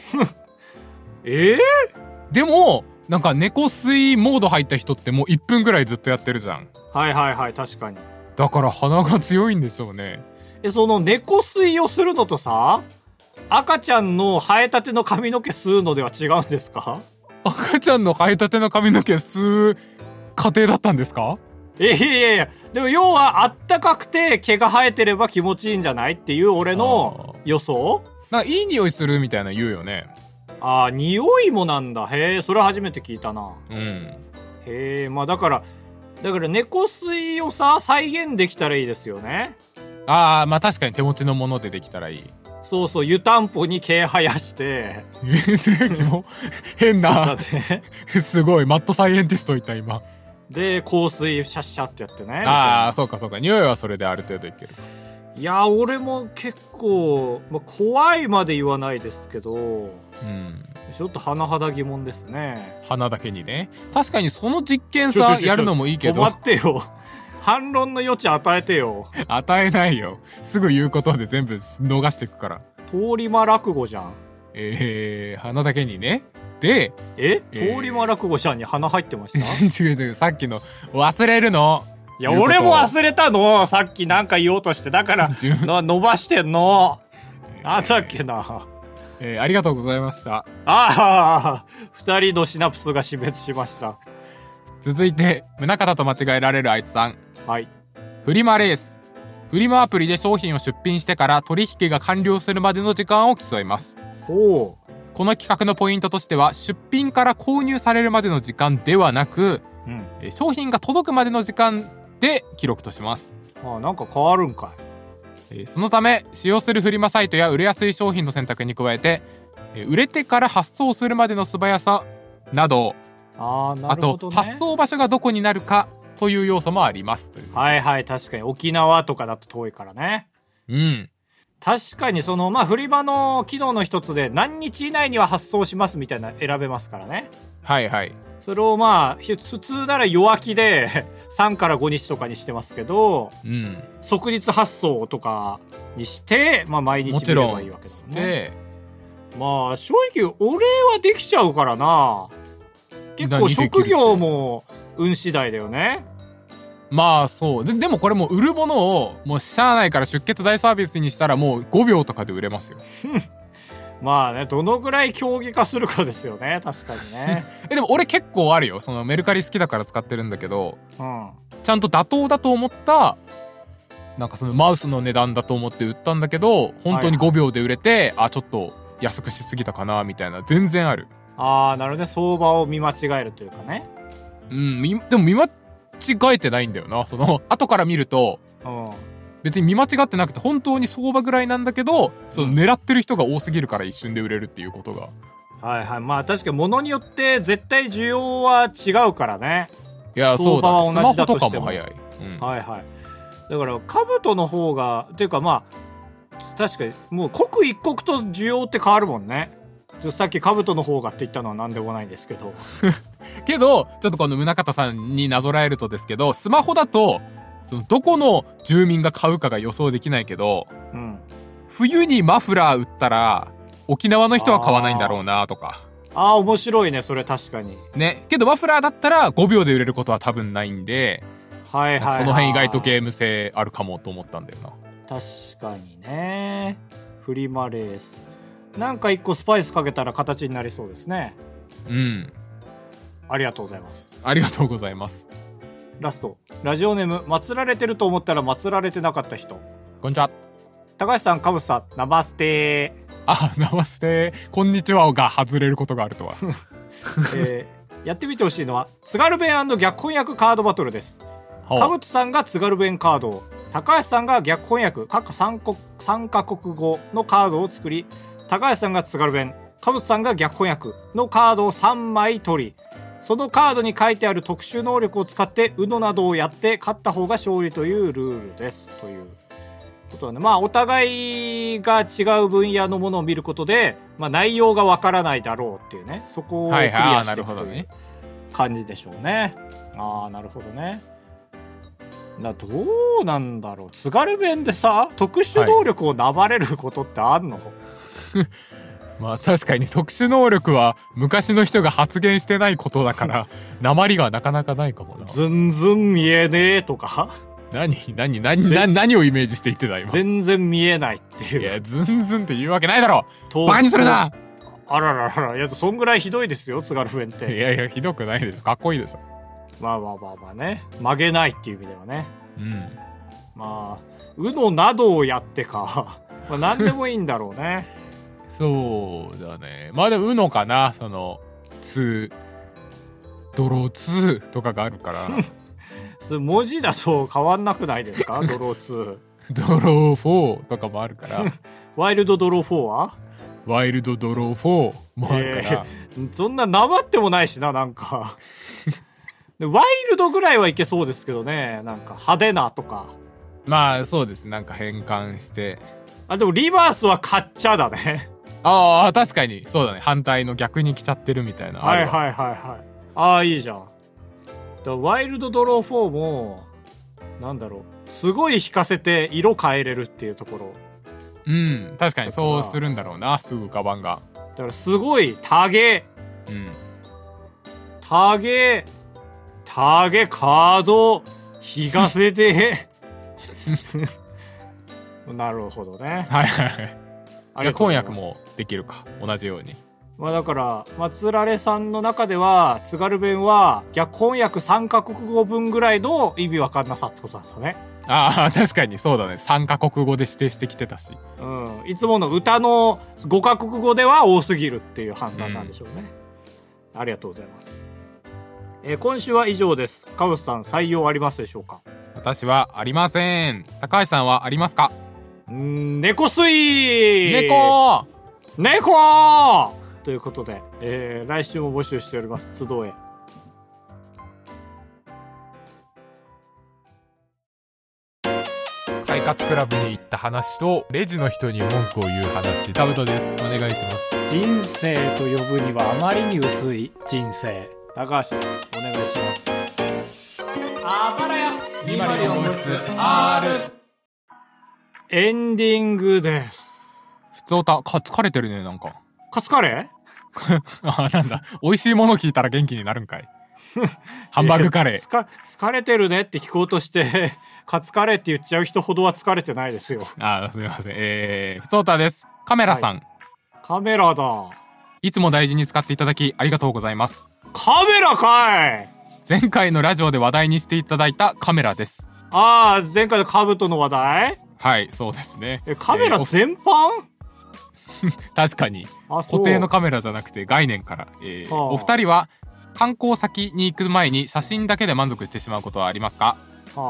でもなんか猫吸いモード入った人ってもう1分ぐらいずっとやってるじゃん。 はいはいはい、確かに。 だから鼻が強いんでしょうね。 その猫吸いをするのとさ、赤ちゃんの生えたての髪の毛吸うのでは違うんですか？ 赤ちゃんの生えたての髪の毛吸う過程だったんですか？ いやいや、でも要はあったかくて毛が生えてれば気持ちいいんじゃないっていう俺の予想。 なんかいい匂いするみたいな言うよね。 ああ、匂いもなんだ。へえ、それ初めて聞いたな。へえ、まあだから猫吸いをさ再現できたらいいですよね。 ああ、まあ確かに手持ちのものでできたらいい。 そうそう、湯たんぽに毛生やしても変なすごいマッドサイエンティストいた今で、香水シャッシャってやってね。 ああ、そうかそうか、匂いはそれである程度いける。 いや、俺も結構、まあ、怖いまで言わないですけど、ちょっと甚だ疑問ですね。 鼻だけにね。確かにその実験さやるのもいいけど。 止まってよ。反論の余地与えてよ。 与えないよ。すぐ言うことで全部逃していくから。 通り魔落語じゃん。 鼻だけにね。で、 通り魔落語じゃんに鼻入ってました違う、さっきの忘れるの。 いや、俺も忘れたの。さっきなんか言おうとして。だから伸ばしてんの。なんだっけな。 ありがとうございました。 二人のシナプスが死滅しました。 続いて、宗像と間違えられるあいつさん。 はい。 フリマレース。フリマアプリで商品を出品してから取引が完了するまでの時間を競います。 ほう。 この企画のポイントとしては、出品から購入されるまでの時間ではなく、商品が届くまでの時間で記録とします。 なんか変わるんかい。そのため使用するフリマサイトや売れやすい商品の選択に加えて、売れてから発送するまでの素早さなど、 なるほどね、 あと発送場所がどこになるかという要素もありますという。 はいはい、確かに沖縄とかだと遠いからね。確かにそのフリマの機能の一つで何日以内には発送しますみたいな選べますからね。 はいはい。 それを普通なら弱気で3から5日とかにしてますけど、即日発送とかにして毎日見ればいいわけですね。正直俺はできちゃうからな。結構職業も運次第だよね。 まあそうでもこれも売るものをもうしゃあないから出血大サービスにしたらもう5秒とかで売れますよ。 どのぐらい競技化するかですよね。確かにね。 でも俺結構あるよ。そのメルカリ好きだから使ってるんだけど、ちゃんと妥当だと思ったなんかそのマウスの値段だと思って売ったんだけど、本当に5秒で売れて、ちょっと安くしすぎたかなみたいな全然ある。 なるほどね。相場を見間違えるというかね。 でも見間違えてないんだよな。その後から見ると、 別に見間違ってなくて本当に相場ぐらいなんだけど、その狙ってる人が多すぎるから一瞬で売れるっていうことが。 はいはい。まあ確かに物によって絶対需要は違うからね。 いやそうだ、ね、 相場は同じだとしてもスマホとかも早い、 はいはい。だから兜の方がっていうかまあ確かにもう刻一刻と需要って変わるもんね。さっき兜の方がって言ったのは何でもないんですけどけどちょっとこの宗像さんになぞらえるとですけど、スマホだとそのどこの住民が買うかが予想できないけど、冬にマフラー売ったら沖縄の人は買わないんだろうなとか。 面白いねそれ。確かにね。けどマフラーだったら5秒で売れることは多分ないんで、 はいはいはい、 その辺意外とゲーム性あるかもと思ったんだよな。 確かにね。フリマレースなんか1個スパイスかけたら形になりそうですね。ありがとうございます。 ありがとうございます。 ラストラジオネーム祀られてると思ったら祀られてなかった人。 こんにちは。 高橋さん、カブさん、ナマステー。ナマステー。こんにちはが外れることがあるとは、 やってみてほしいのは津軽弁&逆翻訳カードバトルです。カブトさんが津軽弁カードを、高橋さんが逆翻訳各3カ国語のカードを作り、高橋さんが津軽弁、カブトさんが逆翻訳のカードを3枚取り、そのカードに書いてある特殊能力を使って UNO などをやって勝った方が勝利というルールですということなんで、まあお互いが違う分野のものを見ることで、まあ、内容がわからないだろうっていうね、そこをクリアしていくという感じでしょうね。なるほどね。どうなんだろう、津軽弁でさ特殊能力をなまれることってあんの？ まあ確かに特殊能力は昔の人が発言してないことだから訛りがなかなかないかもな。 ずんずん見えねえとか何をイメージして言ってた今。 全然見えないっていう。 いやずんずんって言うわけないだろ、バカにするな。 あららら、いやそんぐらいひどいですよ津軽弁って。 いやいやひどくないでしょ、かっこいいでしょ。 まあね、曲げないっていう意味ではね。まあUNOなどをやってかまあ何でもいいんだろうねそうだね。まあでもUNOかな、そのドロー2とかがあるから文字だと変わんなくないですかドロー2 ドロー4とかもあるからワイルドドロー4はワイルドドロー4もあるから、 そんななまってもないしな、なんかワイルドぐらいはいけそうですけどね、なんか派手なとか。 まあそうです、なんか変換して。 でもリバースは買っちゃだね確かにそうだね、反対の逆に来ちゃってるみたいな。 いいじゃん。ワイルドドロー4もなんだろう、すごい引かせて色変えれるっていうところ。 確かにそうするんだろうな、すぐカバンが。 だからすごいタゲカード引かせてなるほどね。 逆翻訳もできるか、同じように。 まあだから松られさんの中では津軽弁は逆翻訳3カ国語分ぐらいの意味わかんなさってことだったね。 確かにそうだね、3カ国語で指定してきてたし、 いつもの歌の5カ国語では多すぎるっていう判断なんでしょうね。ありがとうございます。今週は以上です。カブスさん、採用ありますでしょうか？ 私はありません。高橋さんはありますか？ 猫吸い猫ということで、来週も募集しております。集え。 快活クラブに行った話とレジの人に文句を言う話、タブトです。お願いします。 人生と呼ぶにはあまりに薄い人生、高橋です。お願いします。あばらや204号室 R。 エンディングです。 ふつおた、疲れてるね、なんか。 カツカレーなんだ、美味しいもの聞いたら元気になるんかいハンバーグカレー。 疲れてるねって聞こうとしてカツカレーって言っちゃう人ほどは疲れてないですよ。 すみません。ふつおたです。カメラさん、 カメラだ。 いつも大事に使っていただきありがとうございます。 カメラかい。 前回のラジオで話題にしていただいたカメラです。 前回のカブトの話題。 はい、そうですね。 カメラ全般確かに固定のカメラじゃなくて概念から、お二人は観光先に行く前に写真だけで満足してしまうことはありますか？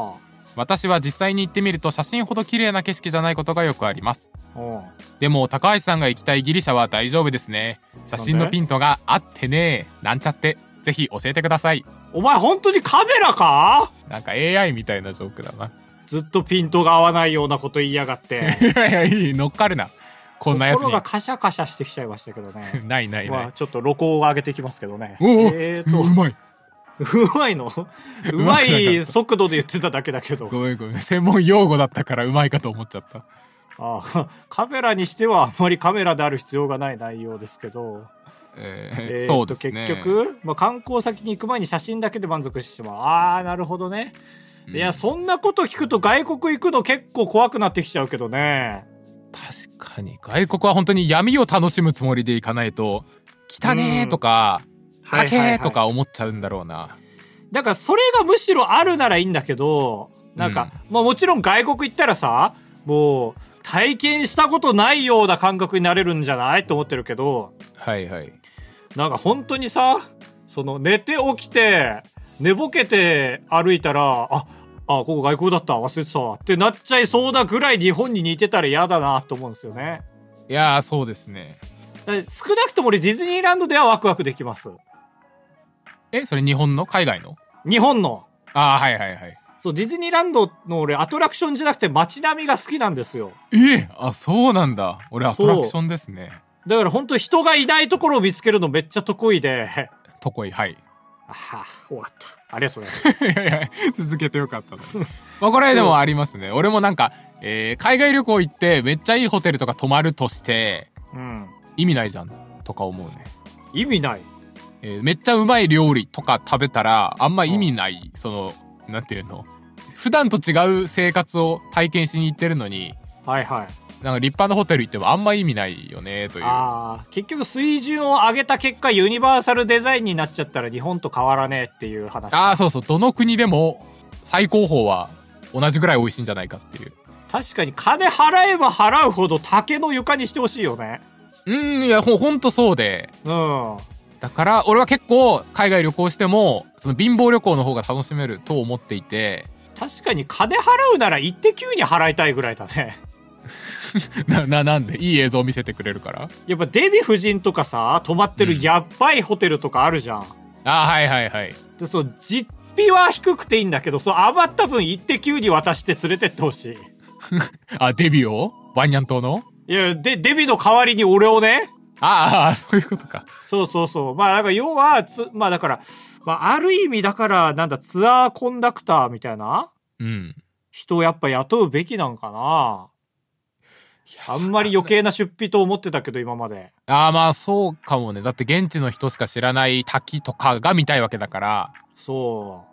私は実際に行ってみると写真ほど綺麗な景色じゃないことがよくあります。でも高橋さんが行きたいギリシャは大丈夫ですね。写真のピントが合ってねえなんちゃって、ぜひ教えてください。 お前本当にカメラか？ なんか AI みたいなジョークだな。 ずっとピントが合わないようなこと言いやがっていやいや、いい、乗っかるなこんなやつに。 心がカシャカシャしてきちゃいましたけどねないないない、 まあ、ちょっと露光を上げてきますけどね。 うまい。 うまいのうまい速度で言ってただけだけど。 ごめんごめん、専門用語だったからうまいかと思っちゃった。 カメラにしてはあんまりカメラである必要がない内容ですけど、 そうですね。 結局、観光先に行く前に写真だけで満足してしまう。なるほどね。いや、そんなこと聞くと外国行くの結構怖くなってきちゃうけどね。 確かに外国は本当に闇を楽しむつもりで行かないと汚ねーとか高えとか思っちゃうんだろうな。 だからそれがむしろあるならいいんだけど、なんか、もちろん外国行ったらさ、もう体験したことないような感覚になれるんじゃないと思ってるけど、 はいはい。 なんか本当にさ、その寝て起きて寝ぼけて歩いたら、ここ外国だった忘れてたわってなっちゃいそうなぐらい日本に似てたら嫌だなと思うんですよね。 いやー、そうですね。 少なくとも俺ディズニーランドではワクワクできます。 それ日本の海外の？ 日本の。 はいはいはい。 そう、ディズニーランドの俺アトラクションじゃなくて街並みが好きなんですよ。 そうなんだ。俺アトラクションですね。 だから本当人がいないところを見つけるのめっちゃ得意で。 得意、はい。 終わった。ありがとうございます。 いやいや、続けてよかったね。これでもありますね。俺もなんか、海外旅行行ってめっちゃいいホテルとか泊まるとして、意味ないじゃんとか思うね。 意味ない？ めっちゃうまい料理とか食べたらあんま意味ない、そのなんていうの、普段と違う生活を体験しに行ってるのに、なんか立派なホテル行ってもあんま意味ないよねという。 結局水準を上げた結果ユニバーサルデザインになっちゃったら日本と変わらねえっていう話。 そうそう、どの国でも最高峰は同じぐらい美味しいんじゃないかっていう。 確かに金払えば払うほど竹の床にしてほしいよね。 いや、ほんとそうで、だから俺は結構海外旅行してもその貧乏旅行の方が楽しめると思っていて。 確かに金払うならイッテ Q に払いたいぐらいだね。 なんで？いい映像見せてくれるから？ やっぱデヴィ夫人とかさ泊まってるやっばいホテルとかあるじゃん。 はいはいはい。 で、そう実費は低くていいんだけど、そう余った分イッテ Q に渡して連れてってほしい。 デヴィをバニャン島の？ いや、デヴィの代わりに俺をね。 そういうことか。 そうそうそう。だから要はだから、ある意味だからなんだ、ツアーコンダクターみたいな人をやっぱ雇うべきなんかな。あんまり余計な出費と思ってたけど今まで。 そうかもね。だって現地の人しか知らない滝とかが見たいわけだから。 そう。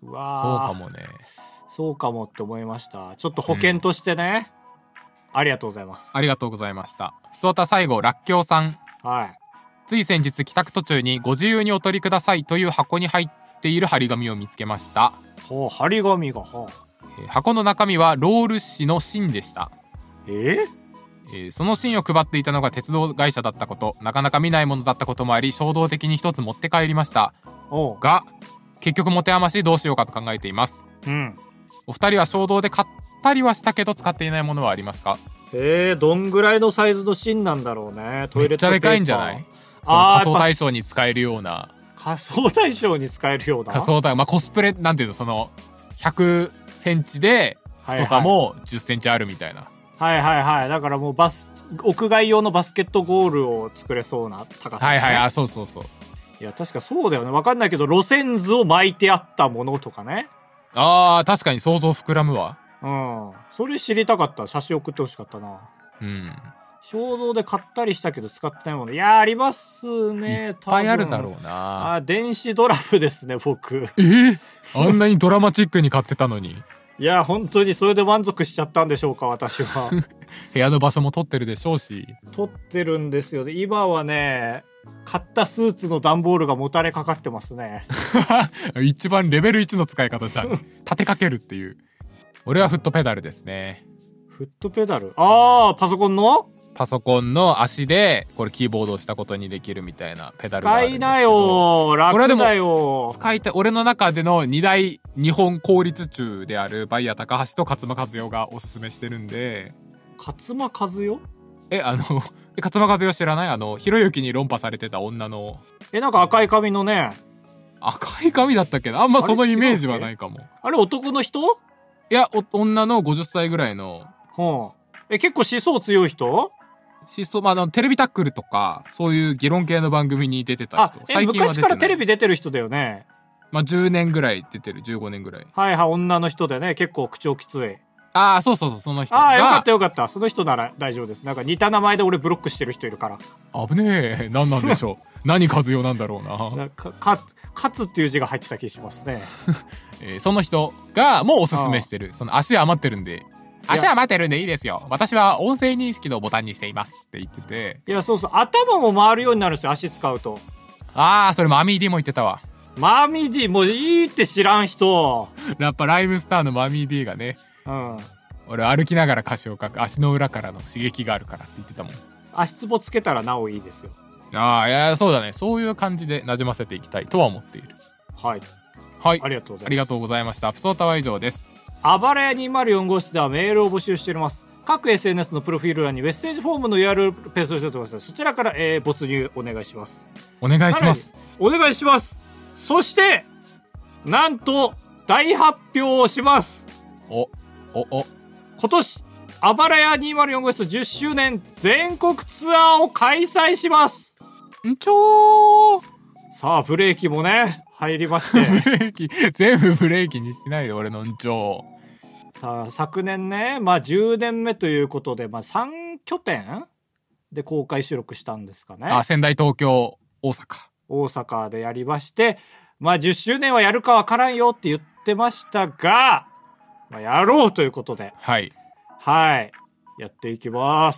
そうかもね。 そうかもって思いました。ちょっと保険としてね。ありがとうございます。 ありがとうございました。ふつおた最後、らっきょうさん。つい先日帰宅途中にご自由にお取りくださいという箱に入っている張り紙を見つけました。 張り紙が。 箱の中身はロール紙の芯でした。その芯を配っていたのが鉄道会社だったこと、なかなか見ないものだったこともあり、衝動的に一つ持って帰りました。が結局持て余しどうしようかと考えています。お二人は衝動で買ったりはしたけど使っていないものはありますか？ どんぐらいのサイズの芯なんだろうね。トイレットペーパーめっちゃでかいんじゃない？仮想対象に使えるような。 仮想対象に使えるような。 仮想対象、コスプレなんていうの、その100センチで太さも10センチあるみたいな。 だからもう屋外用のバスケットゴールを作れそうな高さ、ね。 そうそうそう。 いや確かそうだよね。分かんないけど路線図を巻いてあったものとかね。 確かに想像膨らむわ。 それ知りたかった。写真送ってほしかったな。衝動で買ったりしたけど使ってないもの。いやありますね。 いっぱいあるだろうな。 電子ドラムですね僕。 あんなにドラマチックに買ってたのに。 いや本当にそれで満足しちゃったんでしょうか私は。 部屋の場所も取ってるでしょうし。 取ってるんですよ。今はね買ったスーツの段ボールがもたれかかってますね。 一番レベル1の使い方じゃん。立てかけるっていう。俺はフットペダルですね。 フットペダル？パソコンの？ パソコンの足でこれキーボードをしたことにできるみたいなペダルがあるんですけど、 使いなよ、楽だよ。 使いたい。俺の中での2大日本公立中であるバイヤー高橋と勝間和代がおすすめしてるんで。 勝間和代？ 勝間和代知らない？ひろゆきに論破されてた女の。 なんか赤い髪のね。 赤い髪だったっけな。あんまそのイメージはないかも。 あれ男の人？ いや、女の50歳ぐらいの。 結構思想強い人？ テレビタックルとかそういう議論系の番組に出てた人。 最近は昔からテレビ出てる人だよね。 10年ぐらい出てる。15年ぐらい。 はいはい、女の人でね、結構口調きつい。 そうその人が。よかったよかった。その人なら大丈夫です。なんか似た名前で俺ブロックしてる人いるから。 危ねえ。何なんでしょう。何和代なんだろうな。 勝つっていう字が入ってた気しますね。 その人がもうおすすめしてる。その足余ってるんで。足余ってるんでいいですよ。私は音声認識のボタンにしていますって言ってて。 いや、そうそう。頭も回るようになるんですよ。足使うと。 それマミー D も言ってたわ。 マミー D もういいって知らん人。 やっぱライムスターのマミー D がね。俺歩きながら歌詞を書く。足の裏からの刺激があるからって言ってたもん。 足つぼつけたらなおいいですよ。 いや、そうだね。そういう感じで馴染ませていきたいとは思っている。 はい。 ありがとうございました。ふつおたは以上です。 あばらや204号室ではメールを募集しております。各 SNS のプロフィール欄にメッセージフォームの URL ペーストしておりますので、そちらから没入お願いします。 お願いします。 お願いします。そしてなんと大発表をします。今年あばらや204号室10周年全国ツアーを開催します。さあブレーキもね入りましてブレーキ全部ブレーキにしないで俺のさあ昨年ね10年目ということで3拠点で公開収録したんですかね。 仙台、東京、大阪でやりまして、10周年はやるかわからんよって言ってましたが、やろうということではいやっていきます。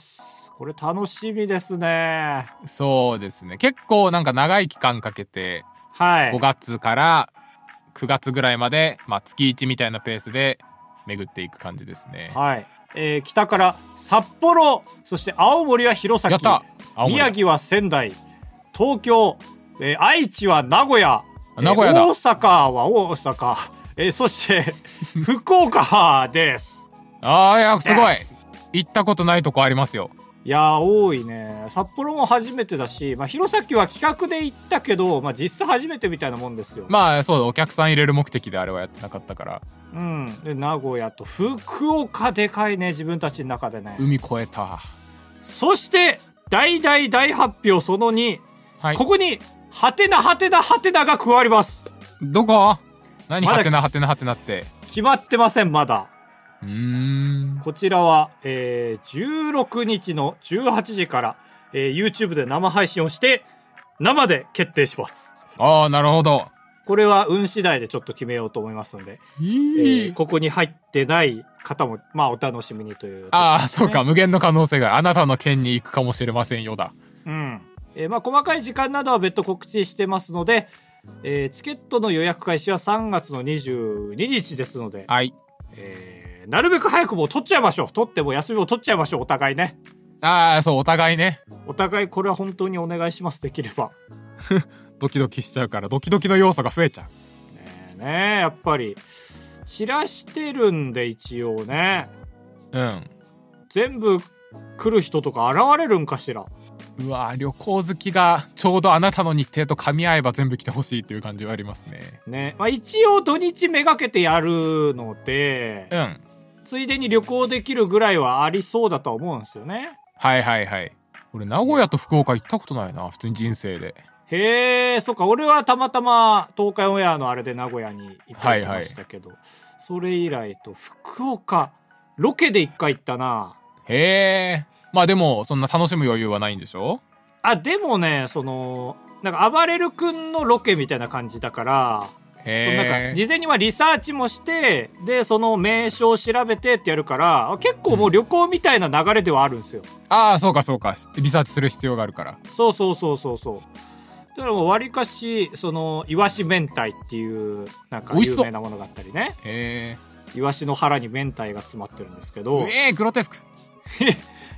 これ楽しみですね。 そうですね。結構なんか長い期間かけて5月から9月ぐらいまで、月1みたいなペースで巡っていく感じですね。 北から札幌、そして青森は弘前、宮城は仙台、東京、愛知は名古屋、大阪は大阪、そして福岡です。 いやすごい。行ったことないとこありますよ。 いや多いね。札幌も初めてだし、弘前は企画で行ったけど、実際初めてみたいなもんですよ。 そうだ、お客さん入れる目的であれはやってなかったから。 で名古屋と福岡でかいね、自分たちの中でね。 海越えた。 そして大発表その2、ここにハテナが加わります。 どこ？何ハテナって決まってません。まだこちらは、16日の18時から、YouTube で生配信をして生で決定します。 なるほど。 これは運次第でちょっと決めようと思いますので、ここに入ってない方もお楽しみにという、 そうか、無限の可能性があなたの県に行くかもしれませんよだ。 細かい時間などは別途告知してますので、チケットの予約開始は3月の22日ですので、なるべく早くもう取っちゃいましょう。取っても休みを取っちゃいましょう。お互いね。 そう、お互いね。 お互いこれは本当にお願いします。できれば。 ドキドキしちゃうから、ドキドキの要素が増えちゃう。 やっぱり散らしてるんで一応ね。全部来る人とか現れるんかしら。 旅行好きがちょうどあなたの日程と噛み合えば全部来てほしいっていう感じはありますね。 一応土日めがけてやるので、ついでに旅行できるぐらいはありそうだとは思うんですよね。 俺名古屋と福岡行ったことないな、普通に人生で。 そっか。俺はたまたま東海オンエアのあれで名古屋に行ってきましたけど、それ以来と福岡ロケで1回行ったな。 でもそんな楽しむ余裕はないんでしょ？ でもね、なんか暴れる君のロケみたいな感じだから、なんか事前にはリサーチもして、でその名所を調べてってやるから、結構もう旅行みたいな流れではあるんですよ。 そうかリサーチする必要があるから。 そうだからもうわりかしイワシ明太っていうなんか有名なものがあったりね。イワシの腹に明太が詰まってるんですけど、 グロテスク。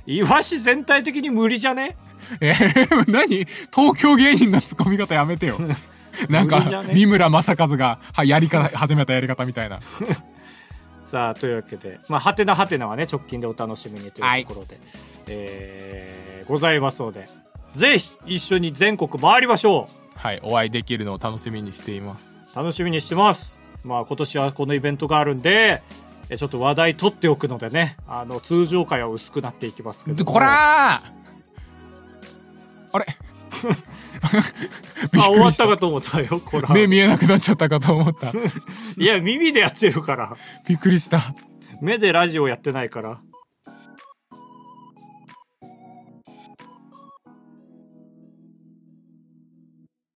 イワシ全体的に無理じゃね？ 何東京芸人のツッコミ方やめてよ。なんか、三村正和が始めたやり方みたいな。 さあ、というわけで、まあ、はてなはてなはね、直近でお楽しみにというところで、ございますので、ぜひ一緒に全国回りましょう。 はい、お会いできるのを楽しみにしています。 楽しみにしてます。まあ、今年はこのイベントがあるんで、ちょっと話題取っておくのでね、通常回は薄くなっていきますけど。 こらーあれ終わったかと思ったよ。こら目見えなくなっちゃったかと思った。 いや、耳でやってるから。 びっくりした。 目でラジオやってないから。